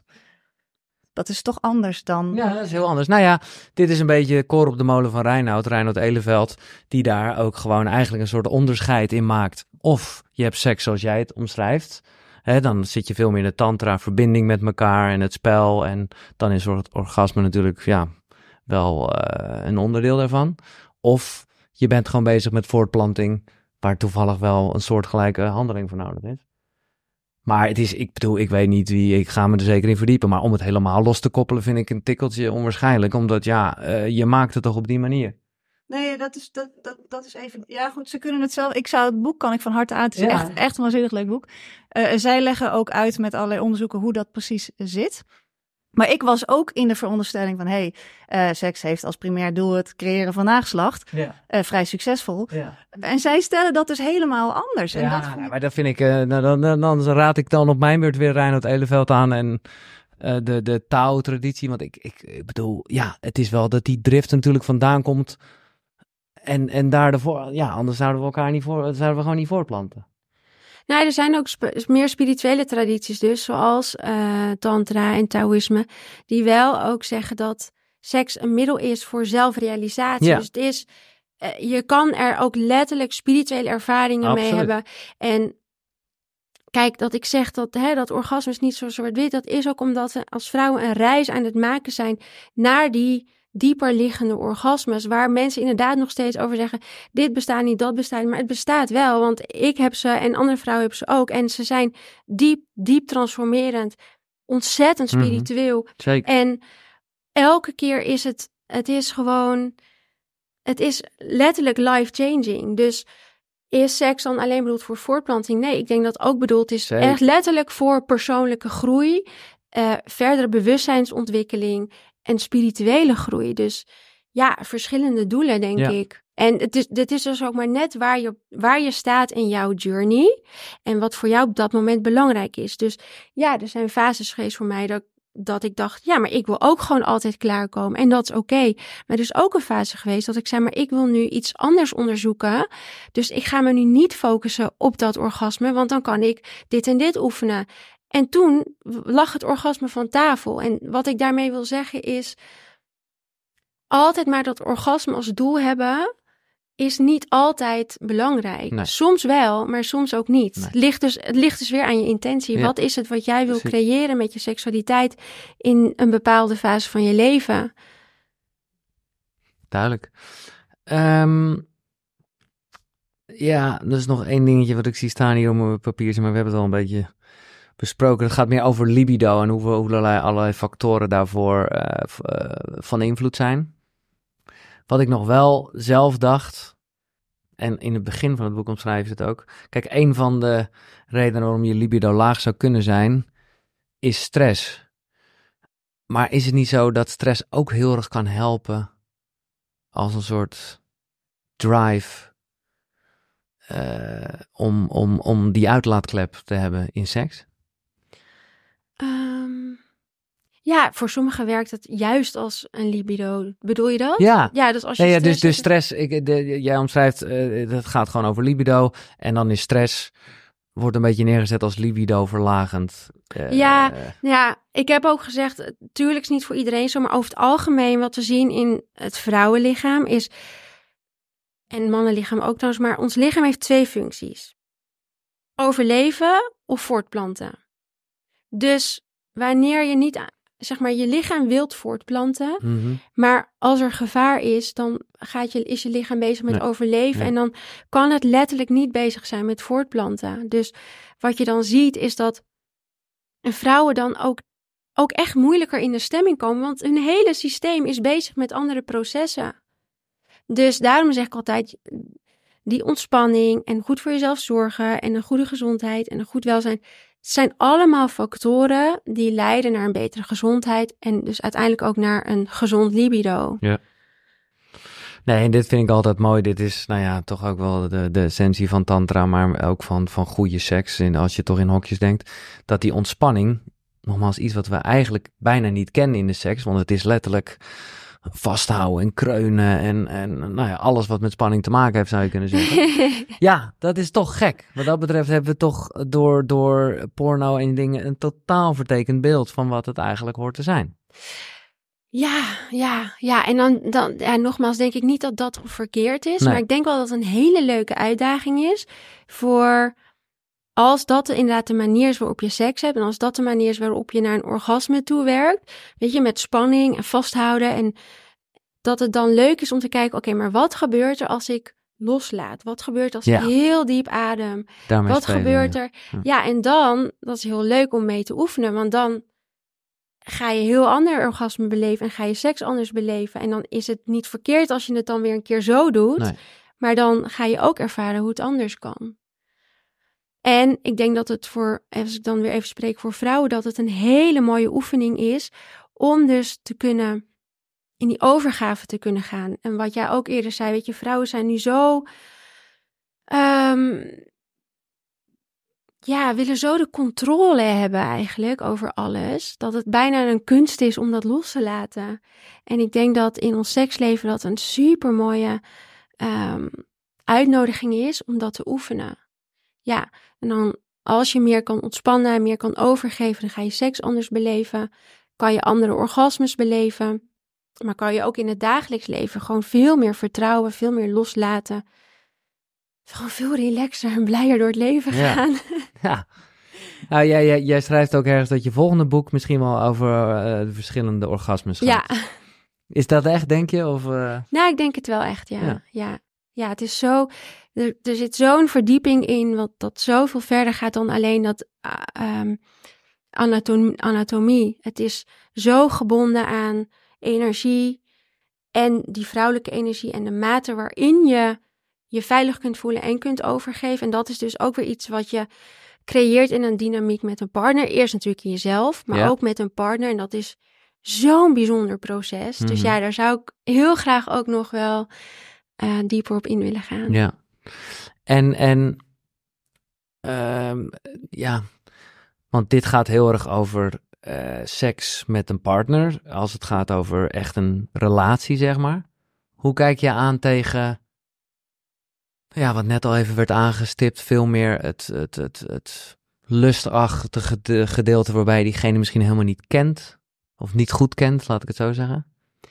Dat is toch anders dan... Ja, dat is heel anders. Nou ja, dit is een beetje koor op de molen van Reinoud, Reinoud Eleveld, die daar ook gewoon eigenlijk een soort onderscheid in maakt. Of je hebt seks zoals jij het omschrijft, hè, dan zit je veel meer in de tantra, verbinding met elkaar en het spel. En dan is het orgasme natuurlijk ja, wel uh, een onderdeel daarvan. Of je bent gewoon bezig met voortplanting, waar toevallig wel een soortgelijke handeling voor nodig is. Maar het is, ik bedoel, ik weet niet wie, ik ga me er zeker in verdiepen. Maar om het helemaal los te koppelen vind ik een tikkeltje onwaarschijnlijk. Omdat ja, uh, je maakt het toch op die manier. Nee, dat is, dat, dat, dat is even... Ja goed, ze kunnen het zelf... Ik zou het boek, kan ik van harte aan. Het is ja. echt, echt een waanzinnig leuk boek. Uh, zij leggen ook uit met allerlei onderzoeken hoe dat precies zit. Maar ik was ook in de veronderstelling van... hé, hey, uh, seks heeft als primair doel het creëren van nageslacht. Ja. Uh, vrij succesvol. Ja. En zij stellen dat dus helemaal anders. En Ja, dat vond ik... maar dat vind ik... Uh, dan, dan, dan raad ik dan op mijn beurt weer Reinoud Eleveld aan en... Uh, de, de Tao-traditie, want ik, ik, ik bedoel, ja, het is wel dat die drift natuurlijk vandaan komt en, en daarvoor, ja, anders zouden we elkaar niet voor, zouden we gewoon niet voortplanten. Nou, er zijn ook sp- meer spirituele tradities dus, zoals uh, tantra en Taoïsme, die wel ook zeggen dat seks een middel is voor zelfrealisatie. Ja. Dus het is, uh, je kan er ook letterlijk spirituele ervaringen Absoluut. mee hebben. En kijk, dat ik zeg dat, hè, dat orgasme is niet zo zwart-wit, dat is ook omdat we als vrouwen een reis aan het maken zijn naar die dieper liggende orgasmes, waar mensen inderdaad nog steeds over zeggen, dit bestaat niet, dat bestaat niet, maar het bestaat wel, want ik heb ze en andere vrouwen hebben ze ook en ze zijn diep, diep transformerend, ontzettend spiritueel. Mm-hmm. Zeker. En elke keer is het, het is gewoon, het is letterlijk life-changing. Dus is seks dan alleen bedoeld voor voortplanting? Nee, ik denk dat ook bedoeld is Zeker. echt letterlijk voor persoonlijke groei, uh, verdere bewustzijnsontwikkeling en spirituele groei. Dus ja, verschillende doelen, denk ja. ik. En het is, dit is dus ook maar net waar je, waar je staat in jouw journey en wat voor jou op dat moment belangrijk is. Dus ja, er zijn fases geweest voor mij dat, dat ik dacht, ja, maar ik wil ook gewoon altijd klaarkomen en dat is oké. Okay. Maar er is ook een fase geweest dat ik zei, maar ik wil nu iets anders onderzoeken. Dus ik ga me nu niet focussen op dat orgasme, want dan kan ik dit en dit oefenen. En toen lag het orgasme van tafel. En wat ik daarmee wil zeggen is, altijd maar dat orgasme als doel hebben is niet altijd belangrijk. Nee. Soms wel, maar soms ook niet. Nee. Het ligt dus, het ligt dus weer aan je intentie. Ja. Wat is het wat jij wil Precies. creëren met je seksualiteit in een bepaalde fase van je leven? Duidelijk. Um, ja, er is nog één dingetje wat ik zie staan hier op mijn papiertje, maar we hebben het al een beetje besproken. Het gaat meer over libido en hoeveel, hoe allerlei, allerlei factoren daarvoor uh, v, uh, van invloed zijn. Wat ik nog wel zelf dacht, en in het begin van het boek omschrijven ze het ook. Kijk, een van de redenen waarom je libido laag zou kunnen zijn, is stress. Maar is het niet zo dat stress ook heel erg kan helpen als een soort drive uh, om, om, om die uitlaatklep te hebben in seks? Um, ja, voor sommigen werkt het juist als een libido. Bedoel je dat? Ja, ja dus als je nee, ja, stress dus, dus stress, ik, de, jij omschrijft, uh, het gaat gewoon over libido en dan is stress, wordt een beetje neergezet als libido verlagend. Uh, ja, ja, ik heb ook gezegd, tuurlijk is niet voor iedereen zo, maar over het algemeen wat we zien in het vrouwenlichaam is, en mannenlichaam ook trouwens, maar ons lichaam heeft twee functies. Overleven of voortplanten. Dus wanneer je niet, zeg maar, je lichaam wilt voortplanten, mm-hmm. maar als er gevaar is, dan gaat je, is je lichaam bezig met nee. overleven nee. en dan kan het letterlijk niet bezig zijn met voortplanten. Dus wat je dan ziet is dat vrouwen dan ook, ook echt moeilijker in de stemming komen, want hun hele systeem is bezig met andere processen. Dus daarom zeg ik altijd, die ontspanning en goed voor jezelf zorgen en een goede gezondheid en een goed welzijn, het zijn allemaal factoren die leiden naar een betere gezondheid en dus uiteindelijk ook naar een gezond libido. Ja. Nee, en dit vind ik altijd mooi. Dit is, nou ja, toch ook wel de, de essentie van tantra, maar ook van, van goede seks. En als je toch in hokjes denkt, dat die ontspanning, nogmaals iets wat we eigenlijk bijna niet kennen in de seks, want het is letterlijk vasthouden en kreunen en, en nou ja, alles wat met spanning te maken heeft, zou je kunnen zeggen. Ja, dat is toch gek. Wat dat betreft hebben we toch door, door porno en dingen een totaal vertekend beeld van wat het eigenlijk hoort te zijn. Ja, ja, ja. En dan, dan ja, nogmaals denk ik niet dat dat verkeerd is, nee. maar ik denk wel dat het een hele leuke uitdaging is voor, als dat inderdaad de manier is waarop je seks hebt en als dat de manier is waarop je naar een orgasme toe werkt, weet je, met spanning en vasthouden en dat het dan leuk is om te kijken, oké, okay, maar wat gebeurt er als ik loslaat? Wat gebeurt als ja. ik heel diep adem? Daarmee wat spelen, gebeurt ja. er? Ja. ja, en dan, dat is heel leuk om mee te oefenen, want dan ga je heel ander orgasme beleven en ga je seks anders beleven. En dan is het niet verkeerd als je het dan weer een keer zo doet, nee. maar dan ga je ook ervaren hoe het anders kan. En ik denk dat het voor, als ik dan weer even spreek voor vrouwen, dat het een hele mooie oefening is om dus te kunnen, in die overgave te kunnen gaan. En wat jij ook eerder zei, weet je, vrouwen zijn nu zo, um, ja, willen zo de controle hebben eigenlijk over alles, dat het bijna een kunst is om dat los te laten. En ik denk dat in ons seksleven dat een super mooie um, uitnodiging is om dat te oefenen. Ja, en dan als je meer kan ontspannen, meer kan overgeven, dan ga je seks anders beleven. Kan je andere orgasmes beleven. Maar kan je ook in het dagelijks leven gewoon veel meer vertrouwen, veel meer loslaten. Gewoon veel relaxer en blijer door het leven gaan. Ja, ja. Nou, jij, jij, jij schrijft ook ergens dat je volgende boek misschien wel over uh, de verschillende orgasmes gaat. Ja. Is dat echt, denk je? Of, uh... Nou, ik denk het wel echt, ja. Ja, ja. Ja, het is zo, er, er zit zo'n verdieping in, wat dat zoveel verder gaat dan alleen dat uh, um, anatom- anatomie. Het is zo gebonden aan energie en die vrouwelijke energie en de mate waarin je je veilig kunt voelen en kunt overgeven. En dat is dus ook weer iets wat je creëert in een dynamiek met een partner. Eerst natuurlijk in jezelf, maar ja. ook met een partner. En dat is zo'n bijzonder proces. Mm-hmm. Dus ja, daar zou ik heel graag ook nog wel Uh, dieper op in willen gaan. Ja, en, en uh, ja, want dit gaat heel erg over uh, seks met een partner, als het gaat over echt een relatie, zeg maar. Hoe kijk je aan tegen, ja, wat net al even werd aangestipt, veel meer het, het, het, het lustachtige gedeelte waarbij je diegene misschien helemaal niet kent, of niet goed kent, laat ik het zo zeggen.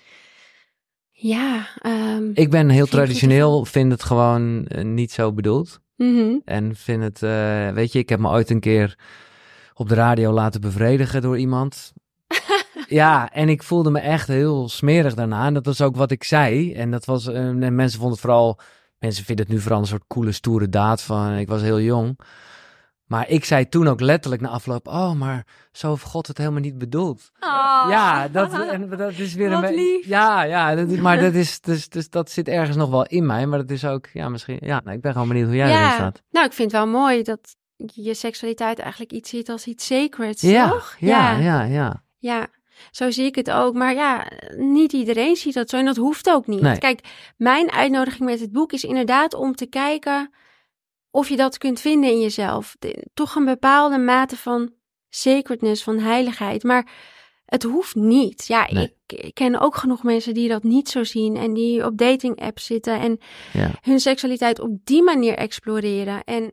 Ja. Um, ik ben heel traditioneel, vind het gewoon uh, niet zo bedoeld. Mm-hmm. En vind het, uh, weet je, ik heb me ooit een keer op de radio laten bevredigen door iemand. Ja, en ik voelde me echt heel smerig daarna. En dat was ook wat ik zei. En dat was, uh, en mensen vonden het vooral, mensen vinden het nu vooral een soort coole, stoere daad van, ik was heel jong. Maar ik zei toen ook letterlijk na afloop, oh, maar zo heeft God het helemaal niet bedoeld. Oh. Ja, dat, en dat is weer Wat een... lief. Ja, ja, dat is, maar dat is, dus, dus dat zit ergens nog wel in mij. Maar dat is ook, ja, misschien, ja, nou, ik ben gewoon benieuwd hoe jij erin staat. Nou, ik vind het wel mooi dat je seksualiteit eigenlijk iets ziet als iets sacreds, Ja, toch? ja, ja, ja, ja. Ja, zo zie ik het ook. Maar ja, niet iedereen ziet dat zo en dat hoeft ook niet. Nee. Kijk, mijn uitnodiging met het boek is inderdaad om te kijken of je dat kunt vinden in jezelf. De, toch een bepaalde mate van sacredness, van heiligheid. Maar het hoeft niet. Ja, Nee. ik, ik ken ook genoeg mensen die dat niet zo zien en die op dating apps zitten en Ja. hun seksualiteit op die manier exploreren. En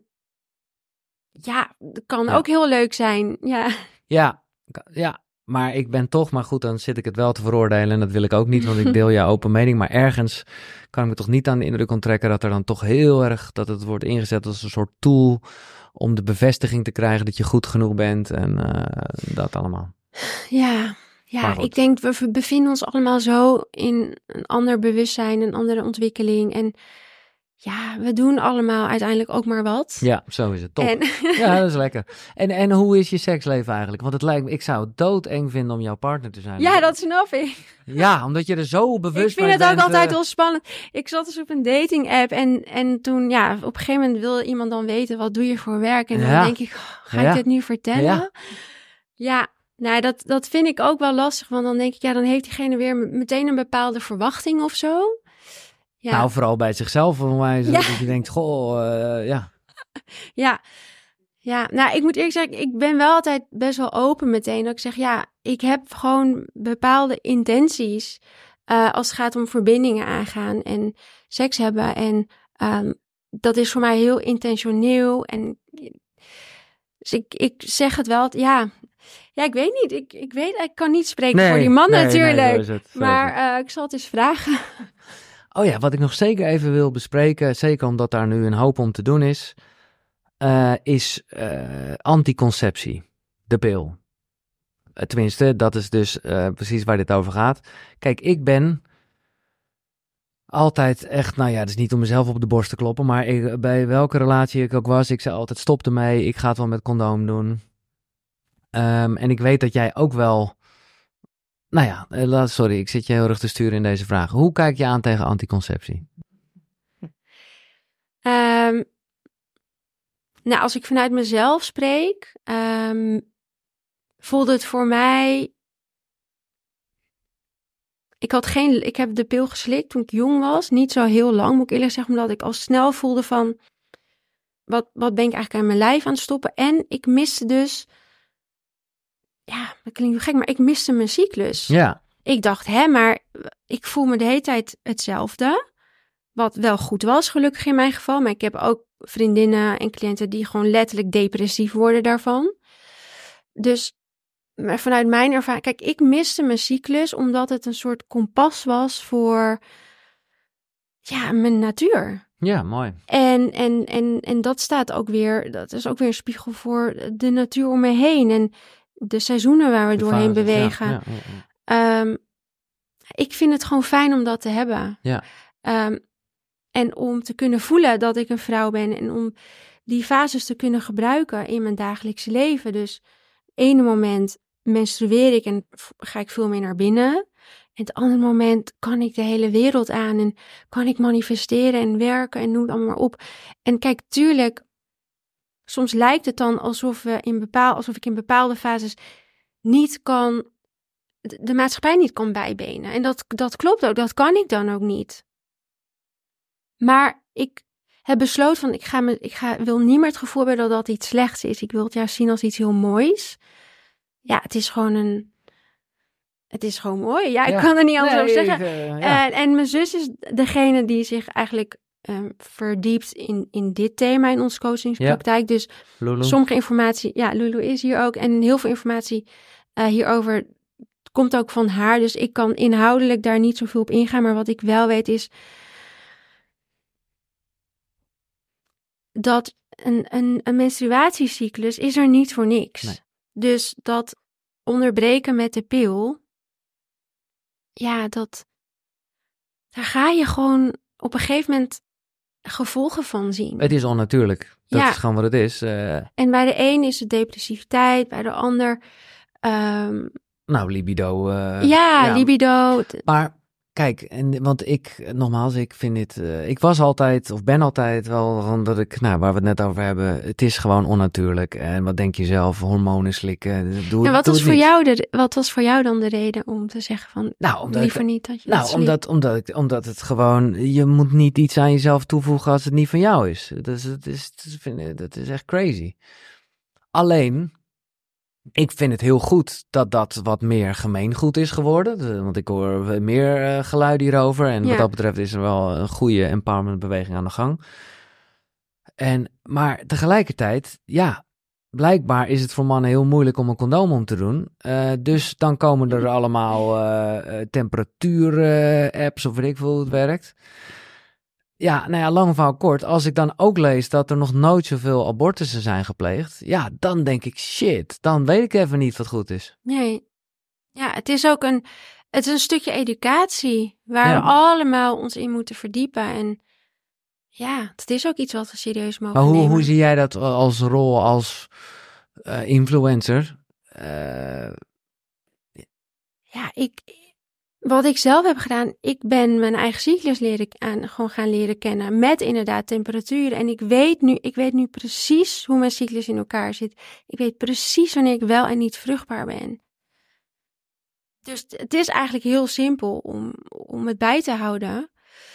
ja, dat kan Ja. ook heel leuk zijn. Ja. Ja, ja, maar ik ben toch, maar goed, dan zit ik het wel te veroordelen en dat wil ik ook niet, want ik deel jouw open mening. Maar ergens kan ik me toch niet aan de indruk onttrekken dat er dan toch heel erg, dat het wordt ingezet als een soort tool om de bevestiging te krijgen dat je goed genoeg bent en uh, dat allemaal. Ja, Maar ja goed. ik denk we bevinden ons allemaal zo in een ander bewustzijn, een andere ontwikkeling. En ja, we doen allemaal uiteindelijk ook maar wat. Ja, zo is het. Top. En, Ja, dat is lekker. En, en hoe is je seksleven eigenlijk? Want het lijkt me, ik zou het doodeng vinden om jouw partner te zijn. ja, dat snap ik. Ja, omdat je er zo bewust Ik vind van het ook bent, altijd uh, wel spannend. Ik zat dus op een dating app en, en toen, ja, op een gegeven moment wil iemand dan weten, wat doe je voor werk? En dan Ja. denk ik, oh, ga ik Ja. dit nu vertellen? Ja. Ja, nou, dat, dat vind ik ook wel lastig, want dan denk ik, ja, dan heeft diegene weer m- meteen een bepaalde verwachting of zo. Ja. Nou, vooral bij zichzelf, voor mij, Ja. dat je denkt, goh, uh, ja. Ja, ja, nou, ik moet eerlijk zeggen, ik ben wel altijd best wel open meteen. Dat ik zeg, ja, ik heb gewoon bepaalde intenties uh, als het gaat om verbindingen aangaan en seks hebben. En um, dat is voor mij heel intentioneel. En dus ik, ik zeg het wel, ja, ja, ik weet niet. Ik, ik weet, ik kan niet spreken Nee, voor die man nee, natuurlijk. nee, zo is het, zo is maar uh, ik zal het eens vragen. Oh ja, wat ik nog zeker even wil bespreken, zeker omdat daar nu een hoop om te doen is, uh, is uh, anticonceptie, de pil. Uh, tenminste, dat is dus uh, precies waar dit over gaat. Kijk, ik ben altijd echt, nou ja, het is niet om mezelf op de borst te kloppen, maar ik, bij welke relatie ik ook was, ik zei altijd stop ermee, ik ga het wel met condoom doen. Um, en ik weet dat jij ook wel... Nou ja, sorry, ik zit je heel erg te sturen in deze vraag. Hoe kijk je aan tegen anticonceptie? Um, nou, als ik vanuit mezelf spreek, um, voelde het voor mij... Ik had geen, ik heb de pil geslikt toen ik jong was. Niet zo heel lang, moet ik eerlijk zeggen, omdat ik al snel voelde van... Wat, wat ben ik eigenlijk aan mijn lijf aan het stoppen? En ik miste dus... Ja, dat klinkt gek, maar ik miste mijn cyclus. Ja. Ik dacht, hè, maar ik voel me de hele tijd hetzelfde. Wat wel goed was, gelukkig in mijn geval. Maar ik heb ook vriendinnen en cliënten die gewoon letterlijk depressief worden daarvan. Dus maar vanuit mijn ervaring... Kijk, ik miste mijn cyclus omdat het een soort kompas was voor... Ja, mijn natuur. Ja, mooi. En, en, en, en dat staat ook weer... Dat is ook weer een spiegel voor de natuur om me heen. En de seizoenen waar we De doorheen fases, bewegen. Ja, ja, ja. Um, ik vind het gewoon fijn om dat te hebben. Ja. Um, en om te kunnen voelen dat ik een vrouw ben. En om die fases te kunnen gebruiken in mijn dagelijkse leven. Dus ene moment menstrueer ik en ga ik veel meer naar binnen. En het andere moment kan ik de hele wereld aan. En kan ik manifesteren en werken en noem het allemaal maar op. En kijk, tuurlijk... Soms lijkt het dan alsof, we in bepaal, alsof ik in bepaalde fases niet kan, de maatschappij niet kan bijbenen. En dat, dat klopt ook, dat kan ik dan ook niet. Maar ik heb besloten van, ik, ga me, ik ga, wil niet meer het gevoel hebben dat dat iets slechts is. Ik wil het juist zien als iets heel moois. Ja, het is gewoon een, het is gewoon mooi. Ja, ik Ja. kan er niet anders Nee, over zeggen. ik, uh, ja. En, en mijn zus is degene die zich eigenlijk... Um, verdiept in, in dit thema in onze coachingspraktijk. Ja. Dus Lulu. sommige informatie, ja, Lulu is hier ook. En heel veel informatie uh, hierover komt ook van haar. Dus ik kan inhoudelijk daar niet zoveel op ingaan. Maar wat ik wel weet is dat een, een, een menstruatiecyclus is er niet voor niks. Nee. Dus dat onderbreken met de pil ja, dat, daar ga je gewoon op een gegeven moment gevolgen van zien. Het is onnatuurlijk. Dat Ja. is gewoon wat het is. Uh, En bij de een is het depressiviteit, bij de ander... Um, nou, libido. Uh, ja, ja, libido. Maar kijk, en, want ik, nogmaals, ik vind dit... Uh, ik was altijd, of ben altijd wel, van dat ik, nou, waar we het net over hebben, het is gewoon onnatuurlijk. En wat denk je zelf, hormonen slikken, doe, en wat, doe was het voor niet. jou de, wat was voor jou dan de reden om te zeggen van, nou, omdat liever ik, niet dat je Nou, dat omdat, omdat, ik, omdat het gewoon, je moet niet iets aan jezelf toevoegen als het niet van jou is. Dus het is, het is, vind, dat is echt crazy. Alleen... Ik vind het heel goed dat dat wat meer gemeengoed is geworden. Want ik hoor meer uh, geluiden hierover. En ja. wat dat betreft is er wel een goede empowermentbeweging aan de gang. En, maar tegelijkertijd, ja, blijkbaar is het voor mannen heel moeilijk om een condoom om te doen. Uh, dus dan komen er allemaal uh, temperatuur-apps of weet ik veel hoe het werkt. Ja, nou ja, lang verhaal kort. Als ik dan ook lees dat er nog nooit zoveel abortussen zijn gepleegd. Ja, dan denk ik, shit, dan weet ik even niet wat goed is. Nee. Ja, het is ook een, het is een stukje educatie waar Ja. we allemaal ons in moeten verdiepen. En ja, het is ook iets wat we serieus mogen Maar hoe, nemen. hoe zie jij dat als rol als uh, influencer? Uh... Ja, ik... Wat ik zelf heb gedaan, ik ben mijn eigen cyclus leren aan, gewoon gaan leren kennen met inderdaad temperaturen. En ik weet nu, ik weet nu precies hoe mijn cyclus in elkaar zit. Ik weet precies wanneer ik wel en niet vruchtbaar ben. Dus het is eigenlijk heel simpel om, om het bij te houden.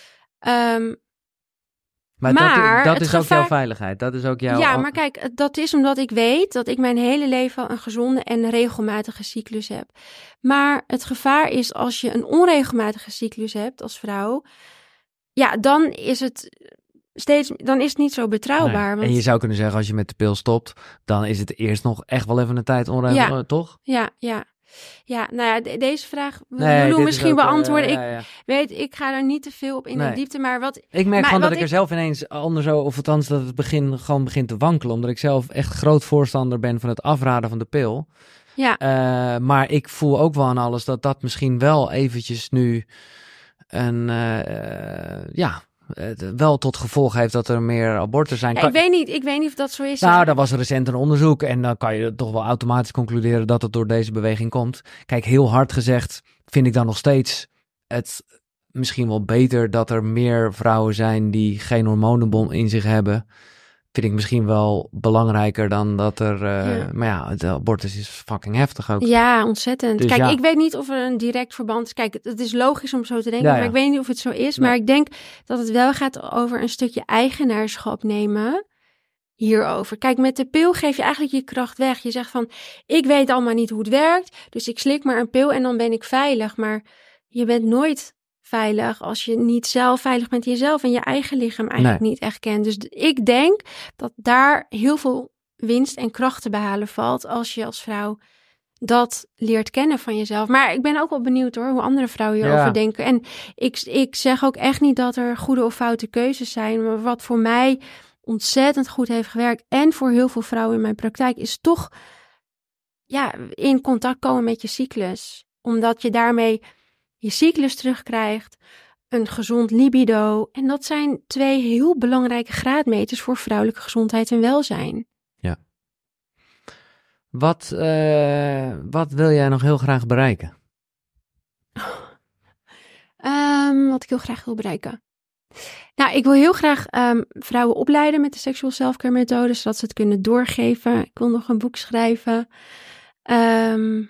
Um, maar, maar dat, dat is gevaar... ook jouw veiligheid. Dat is ook jouw... Ja, maar kijk, dat is omdat ik weet dat ik mijn hele leven een gezonde en regelmatige cyclus heb. Maar het gevaar is als je een onregelmatige cyclus hebt als vrouw, ja, dan is het steeds, dan is het niet zo betrouwbaar. Nee. Want... En je zou kunnen zeggen, als je met de pil stopt, dan is het eerst nog echt wel even een tijd onregelmatig, ja. toch? Ja, ja. Ja, nou ja, de, deze vraag nee, wil misschien ook, beantwoorden. Uh, ja, ja. Ik weet, ik ga er niet te veel op in nee. de diepte, maar wat... Ik merk maar gewoon dat ik ik... er zelf ineens anders zo, of althans dat het begin gewoon begint te wankelen, omdat ik zelf echt groot voorstander ben van het afraden van de pil. Ja. Uh, maar ik voel ook wel aan alles dat dat misschien wel eventjes nu een, uh, ja... Het wel tot gevolg heeft dat er meer abortussen zijn. Ja, ik, weet niet, ik weet niet of dat zo is. Nou, daar was recent een onderzoek en dan kan je toch wel automatisch concluderen dat het door deze beweging komt. Kijk, heel hard gezegd vind ik dan nog steeds het misschien wel beter dat er meer vrouwen zijn die geen hormonenbom in zich hebben. Vind ik misschien wel belangrijker dan dat er... Uh, ja. Maar ja, de abortus is fucking heftig ook. Ja, ontzettend. Dus Kijk, ja. ik weet niet of er een direct verband is. Kijk, het is logisch om zo te denken, Ja, maar ja. ik weet niet of het zo is. Nee. Maar ik denk dat het wel gaat over een stukje eigenaarschap nemen hierover. Kijk, met de pil geef je eigenlijk je kracht weg. Je zegt van, ik weet allemaal niet hoe het werkt, dus ik slik maar een pil en dan ben ik veilig. Maar je bent nooit veilig als je niet zelf veilig bent in jezelf en je eigen lichaam eigenlijk Nee. niet echt kent. Dus ik denk dat daar heel veel winst en kracht te behalen valt als je als vrouw dat leert kennen van jezelf. Maar ik ben ook wel benieuwd hoor, hoe andere vrouwen hierover Ja. denken. En ik, ik zeg ook echt niet dat er goede of foute keuzes zijn, maar wat voor mij ontzettend goed heeft gewerkt en voor heel veel vrouwen in mijn praktijk is toch ja, in contact komen met je cyclus. Omdat je daarmee je cyclus terugkrijgt, een gezond libido. En dat zijn twee heel belangrijke graadmeters voor vrouwelijke gezondheid en welzijn. Ja. Wat, uh, wat wil jij nog heel graag bereiken? Um, wat ik heel graag wil bereiken? Nou, ik wil heel graag um, vrouwen opleiden met de Sexual Self-Care methode, zodat ze het kunnen doorgeven. Ik wil nog een boek schrijven. Um,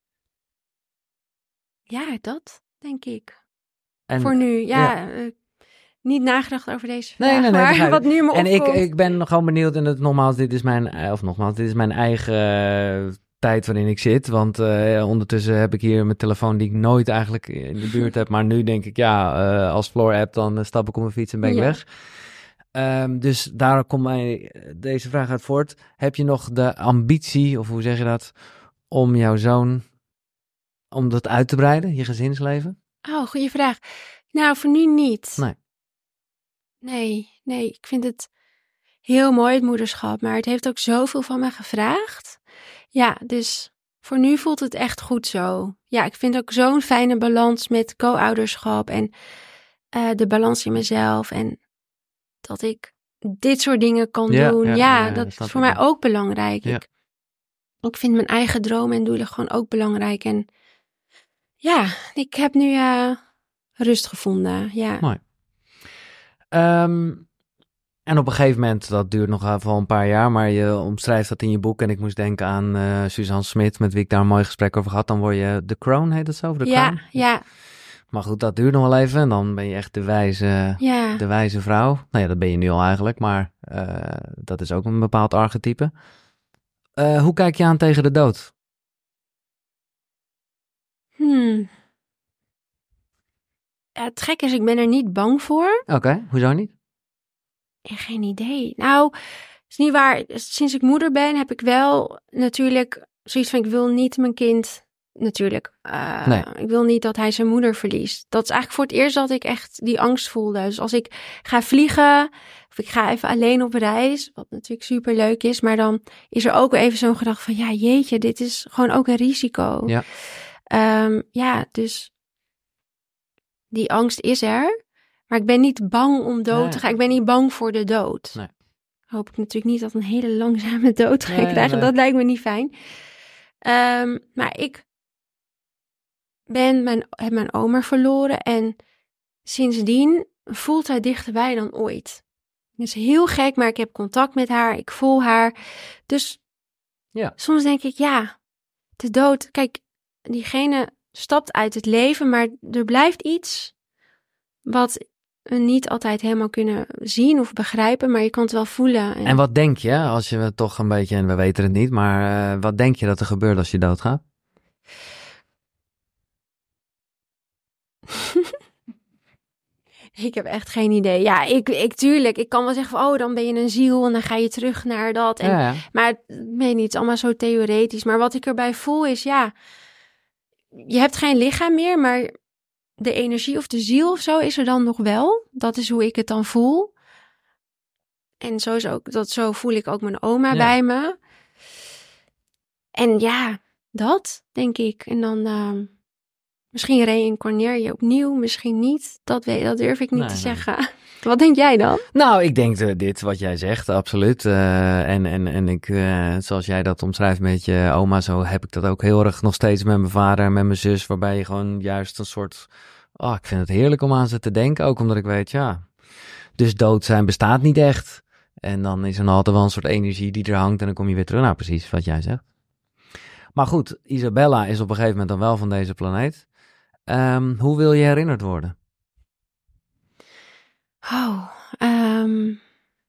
ja, dat denk ik. En, Voor nu, ja, ja. Uh, niet nagedacht over deze vraag, nee, nee, nee, maar wat nu me en opkomt. En ik, ik ben nog gewoon benieuwd, en het, nogmaals, dit is mijn, of nogmaals, dit is mijn eigen uh, tijd waarin ik zit. Want uh, ondertussen heb ik hier mijn telefoon die ik nooit eigenlijk in de buurt heb. Maar nu denk ik, ja, uh, als Floor app, dan uh, stap ik op mijn fiets en ben ik ja. weg. Um, dus daar komt mij deze vraag uit voort. Heb je nog de ambitie, of hoe zeg je dat, om jouw zoon, om dat uit te breiden, je gezinsleven? Oh, goede vraag. Nou, voor nu niet. Nee. Nee, nee, ik vind het heel mooi, het moederschap. Maar het heeft ook zoveel van me gevraagd. Ja, dus voor nu voelt het echt goed zo. Ja, ik vind ook zo'n fijne balans met co-ouderschap en uh, de balans in mezelf. En dat ik dit soort dingen kan Ja, doen. ja, Ja, ja, ja, dat dat is snap voor ik mij wel. ook belangrijk. Ja. Ik, ik vind mijn eigen dromen en doelen gewoon ook belangrijk. En ja, ik heb nu uh, rust gevonden. Ja. Mooi. Um, en op een gegeven moment, dat duurt nog even een paar jaar, maar je omschrijft dat in je boek. En ik moest denken aan uh, Suzanne Smit, met wie ik daar een mooi gesprek over had. Dan word je The Crown, heet het zo? The Ja, Crown? ja, Maar goed, dat duurt nog wel even. En dan ben je echt de wijze, ja. de wijze vrouw. Nou ja, dat ben je nu al eigenlijk, maar uh, dat is ook een bepaald archetype. Uh, hoe kijk je aan tegen de dood? Hmm. Ja, het gek is, ik ben er niet bang voor. Oké, okay, hoezo niet? Ja, geen idee. Nou, is niet waar. Sinds ik moeder ben, heb ik wel natuurlijk zoiets van, ik wil niet mijn kind, natuurlijk. Uh, nee. Ik wil niet dat hij zijn moeder verliest. Dat is eigenlijk voor het eerst dat ik echt die angst voelde. Dus als ik ga vliegen, of ik ga even alleen op reis, wat natuurlijk super leuk is, maar dan is er ook even zo'n gedachte van, ja jeetje, dit is gewoon ook een risico. Ja. Um, ja, dus die angst is er. Maar ik ben niet bang om dood nee. te gaan. Ik ben niet bang voor de dood. Nee. Hoop ik natuurlijk niet dat een hele langzame dood ga nee, krijgen. Nee. Dat lijkt me niet fijn. Um, maar ik ben mijn, heb mijn oma verloren. En sindsdien voelt zij dichterbij dan ooit. Het is heel gek, maar ik heb contact met haar. Ik voel haar. Dus ja. soms denk ik, ja, de dood. Kijk, diegene stapt uit het leven, maar er blijft iets wat we niet altijd helemaal kunnen zien of begrijpen, maar je kan het wel voelen. En, en wat denk je, als je het toch een beetje, en we weten het niet, maar uh, wat denk je dat er gebeurt als je doodgaat? Ik heb echt geen idee. Ja, ik, ik tuurlijk, ik kan wel zeggen van, oh, dan ben je een ziel en dan ga je terug naar dat. En, ja, ja. Maar ik weet niet, het is allemaal zo theoretisch. Maar wat ik erbij voel is, ja, je hebt geen lichaam meer, maar de energie of de ziel of zo is er dan nog wel. Dat is hoe ik het dan voel. En zo, is ook, dat, zo voel ik ook mijn oma ja. bij me. En ja, dat denk ik. En dan uh, misschien reïncarneer je opnieuw, misschien niet. Dat, weet, dat durf ik niet nee, te nee. zeggen. Wat denk jij dan? Nou, ik denk uh, dit wat jij zegt, absoluut. Uh, en, en, en ik, uh, zoals jij dat omschrijft met je oma, zo heb ik dat ook heel erg nog steeds met mijn vader en met mijn zus. Waarbij je gewoon juist een soort... Oh, ik vind het heerlijk om aan ze te denken, ook omdat ik weet, ja, dus dood zijn bestaat niet echt. En dan is er nog altijd wel een soort energie die er hangt en dan kom je weer terug. Nou, precies wat jij zegt. Maar goed, Isabella is op een gegeven moment dan wel van deze planeet. Um, hoe wil je herinnerd worden? Oh, um...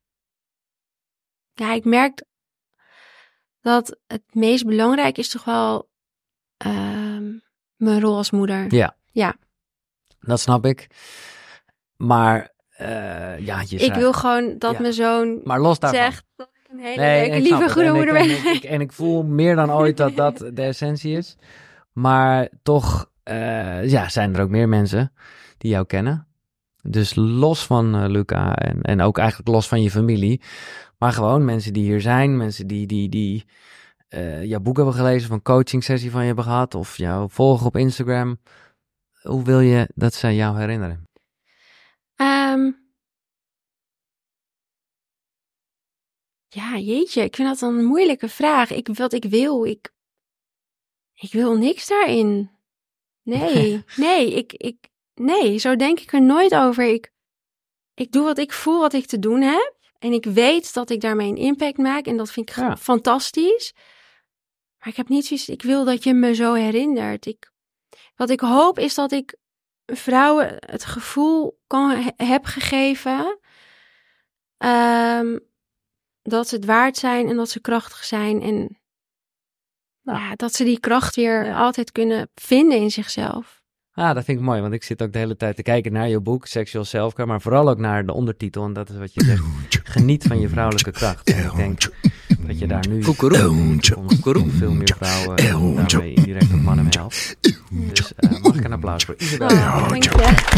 ja, ik merk dat het meest belangrijk is toch wel um, mijn rol als moeder. Ja. Ja. Dat snap ik. Maar uh, ja, je ik wil gewoon dat ja. mijn zoon maar los daarvan. zegt dat ik een hele nee, leuke, lieve, goede en moeder ik, ben. En ik, en ik voel meer dan ooit dat dat de essentie is. Maar toch uh, ja, zijn er ook meer mensen die jou kennen. Dus los van uh, Luca en, en ook eigenlijk los van je familie. Maar gewoon mensen die hier zijn. Mensen die, die, die uh, jouw boek hebben gelezen. Of een coaching sessie van je hebben gehad. Of jou volgen op Instagram. Hoe wil je dat zij jou herinneren? Um, ja, jeetje. Ik vind dat een moeilijke vraag. Ik, wat ik wil, ik, ik wil niks daarin. Nee, nee, ik, ik, nee, zo denk ik er nooit over. Ik, ik doe wat ik voel, wat ik te doen heb. En ik weet dat ik daarmee een impact maak. En dat vind ik ja. fantastisch. Maar ik heb niet zoiets, ik wil dat je me zo herinnert. Ik, wat ik hoop is dat ik vrouwen het gevoel kan, he, heb gegeven um, dat ze het waard zijn en dat ze krachtig zijn. En nou, ja, dat ze die kracht weer ja. altijd kunnen vinden in zichzelf. Ah, dat vind ik mooi, want ik zit ook de hele tijd te kijken naar je boek, Sexual Selfcare, maar vooral ook naar de ondertitel. En dat is wat je zegt, geniet van je vrouwelijke kracht. En ik denk dat je daar nu veel meer vrouwen daarmee indirect ook mannen mee helpt. Dus uh, mag ik een applaus voor Isabella. Oh, dank je.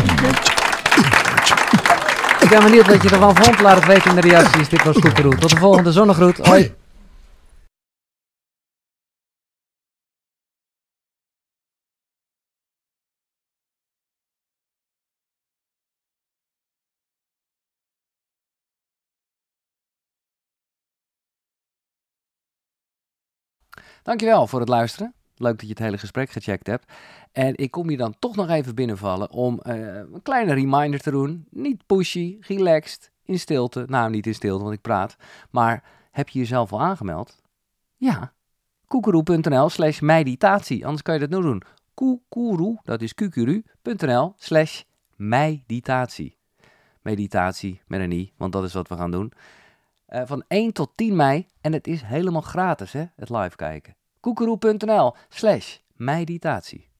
Ik ben benieuwd wat je ervan vond. Laat het weten in de reacties. Dit was Koekeroe. Tot de volgende zonnegroet. Hoi. Dankjewel voor het luisteren. Leuk dat je het hele gesprek gecheckt hebt. En ik kom je dan toch nog even binnenvallen om uh, een kleine reminder te doen. Niet pushy, relaxed, in stilte. Nou, niet in stilte, want ik praat. Maar heb je jezelf al aangemeld? Ja. Koekeroe.nl slash meditatie. Anders kan je dat nu doen. Koekeroe, dat is kukuru.nl slash meditatie. Meditatie met een i, want dat is wat we gaan doen. Uh, van één tot tien mei. En het is helemaal gratis, hè, het live kijken. Koekeroe.nl slash meditatie.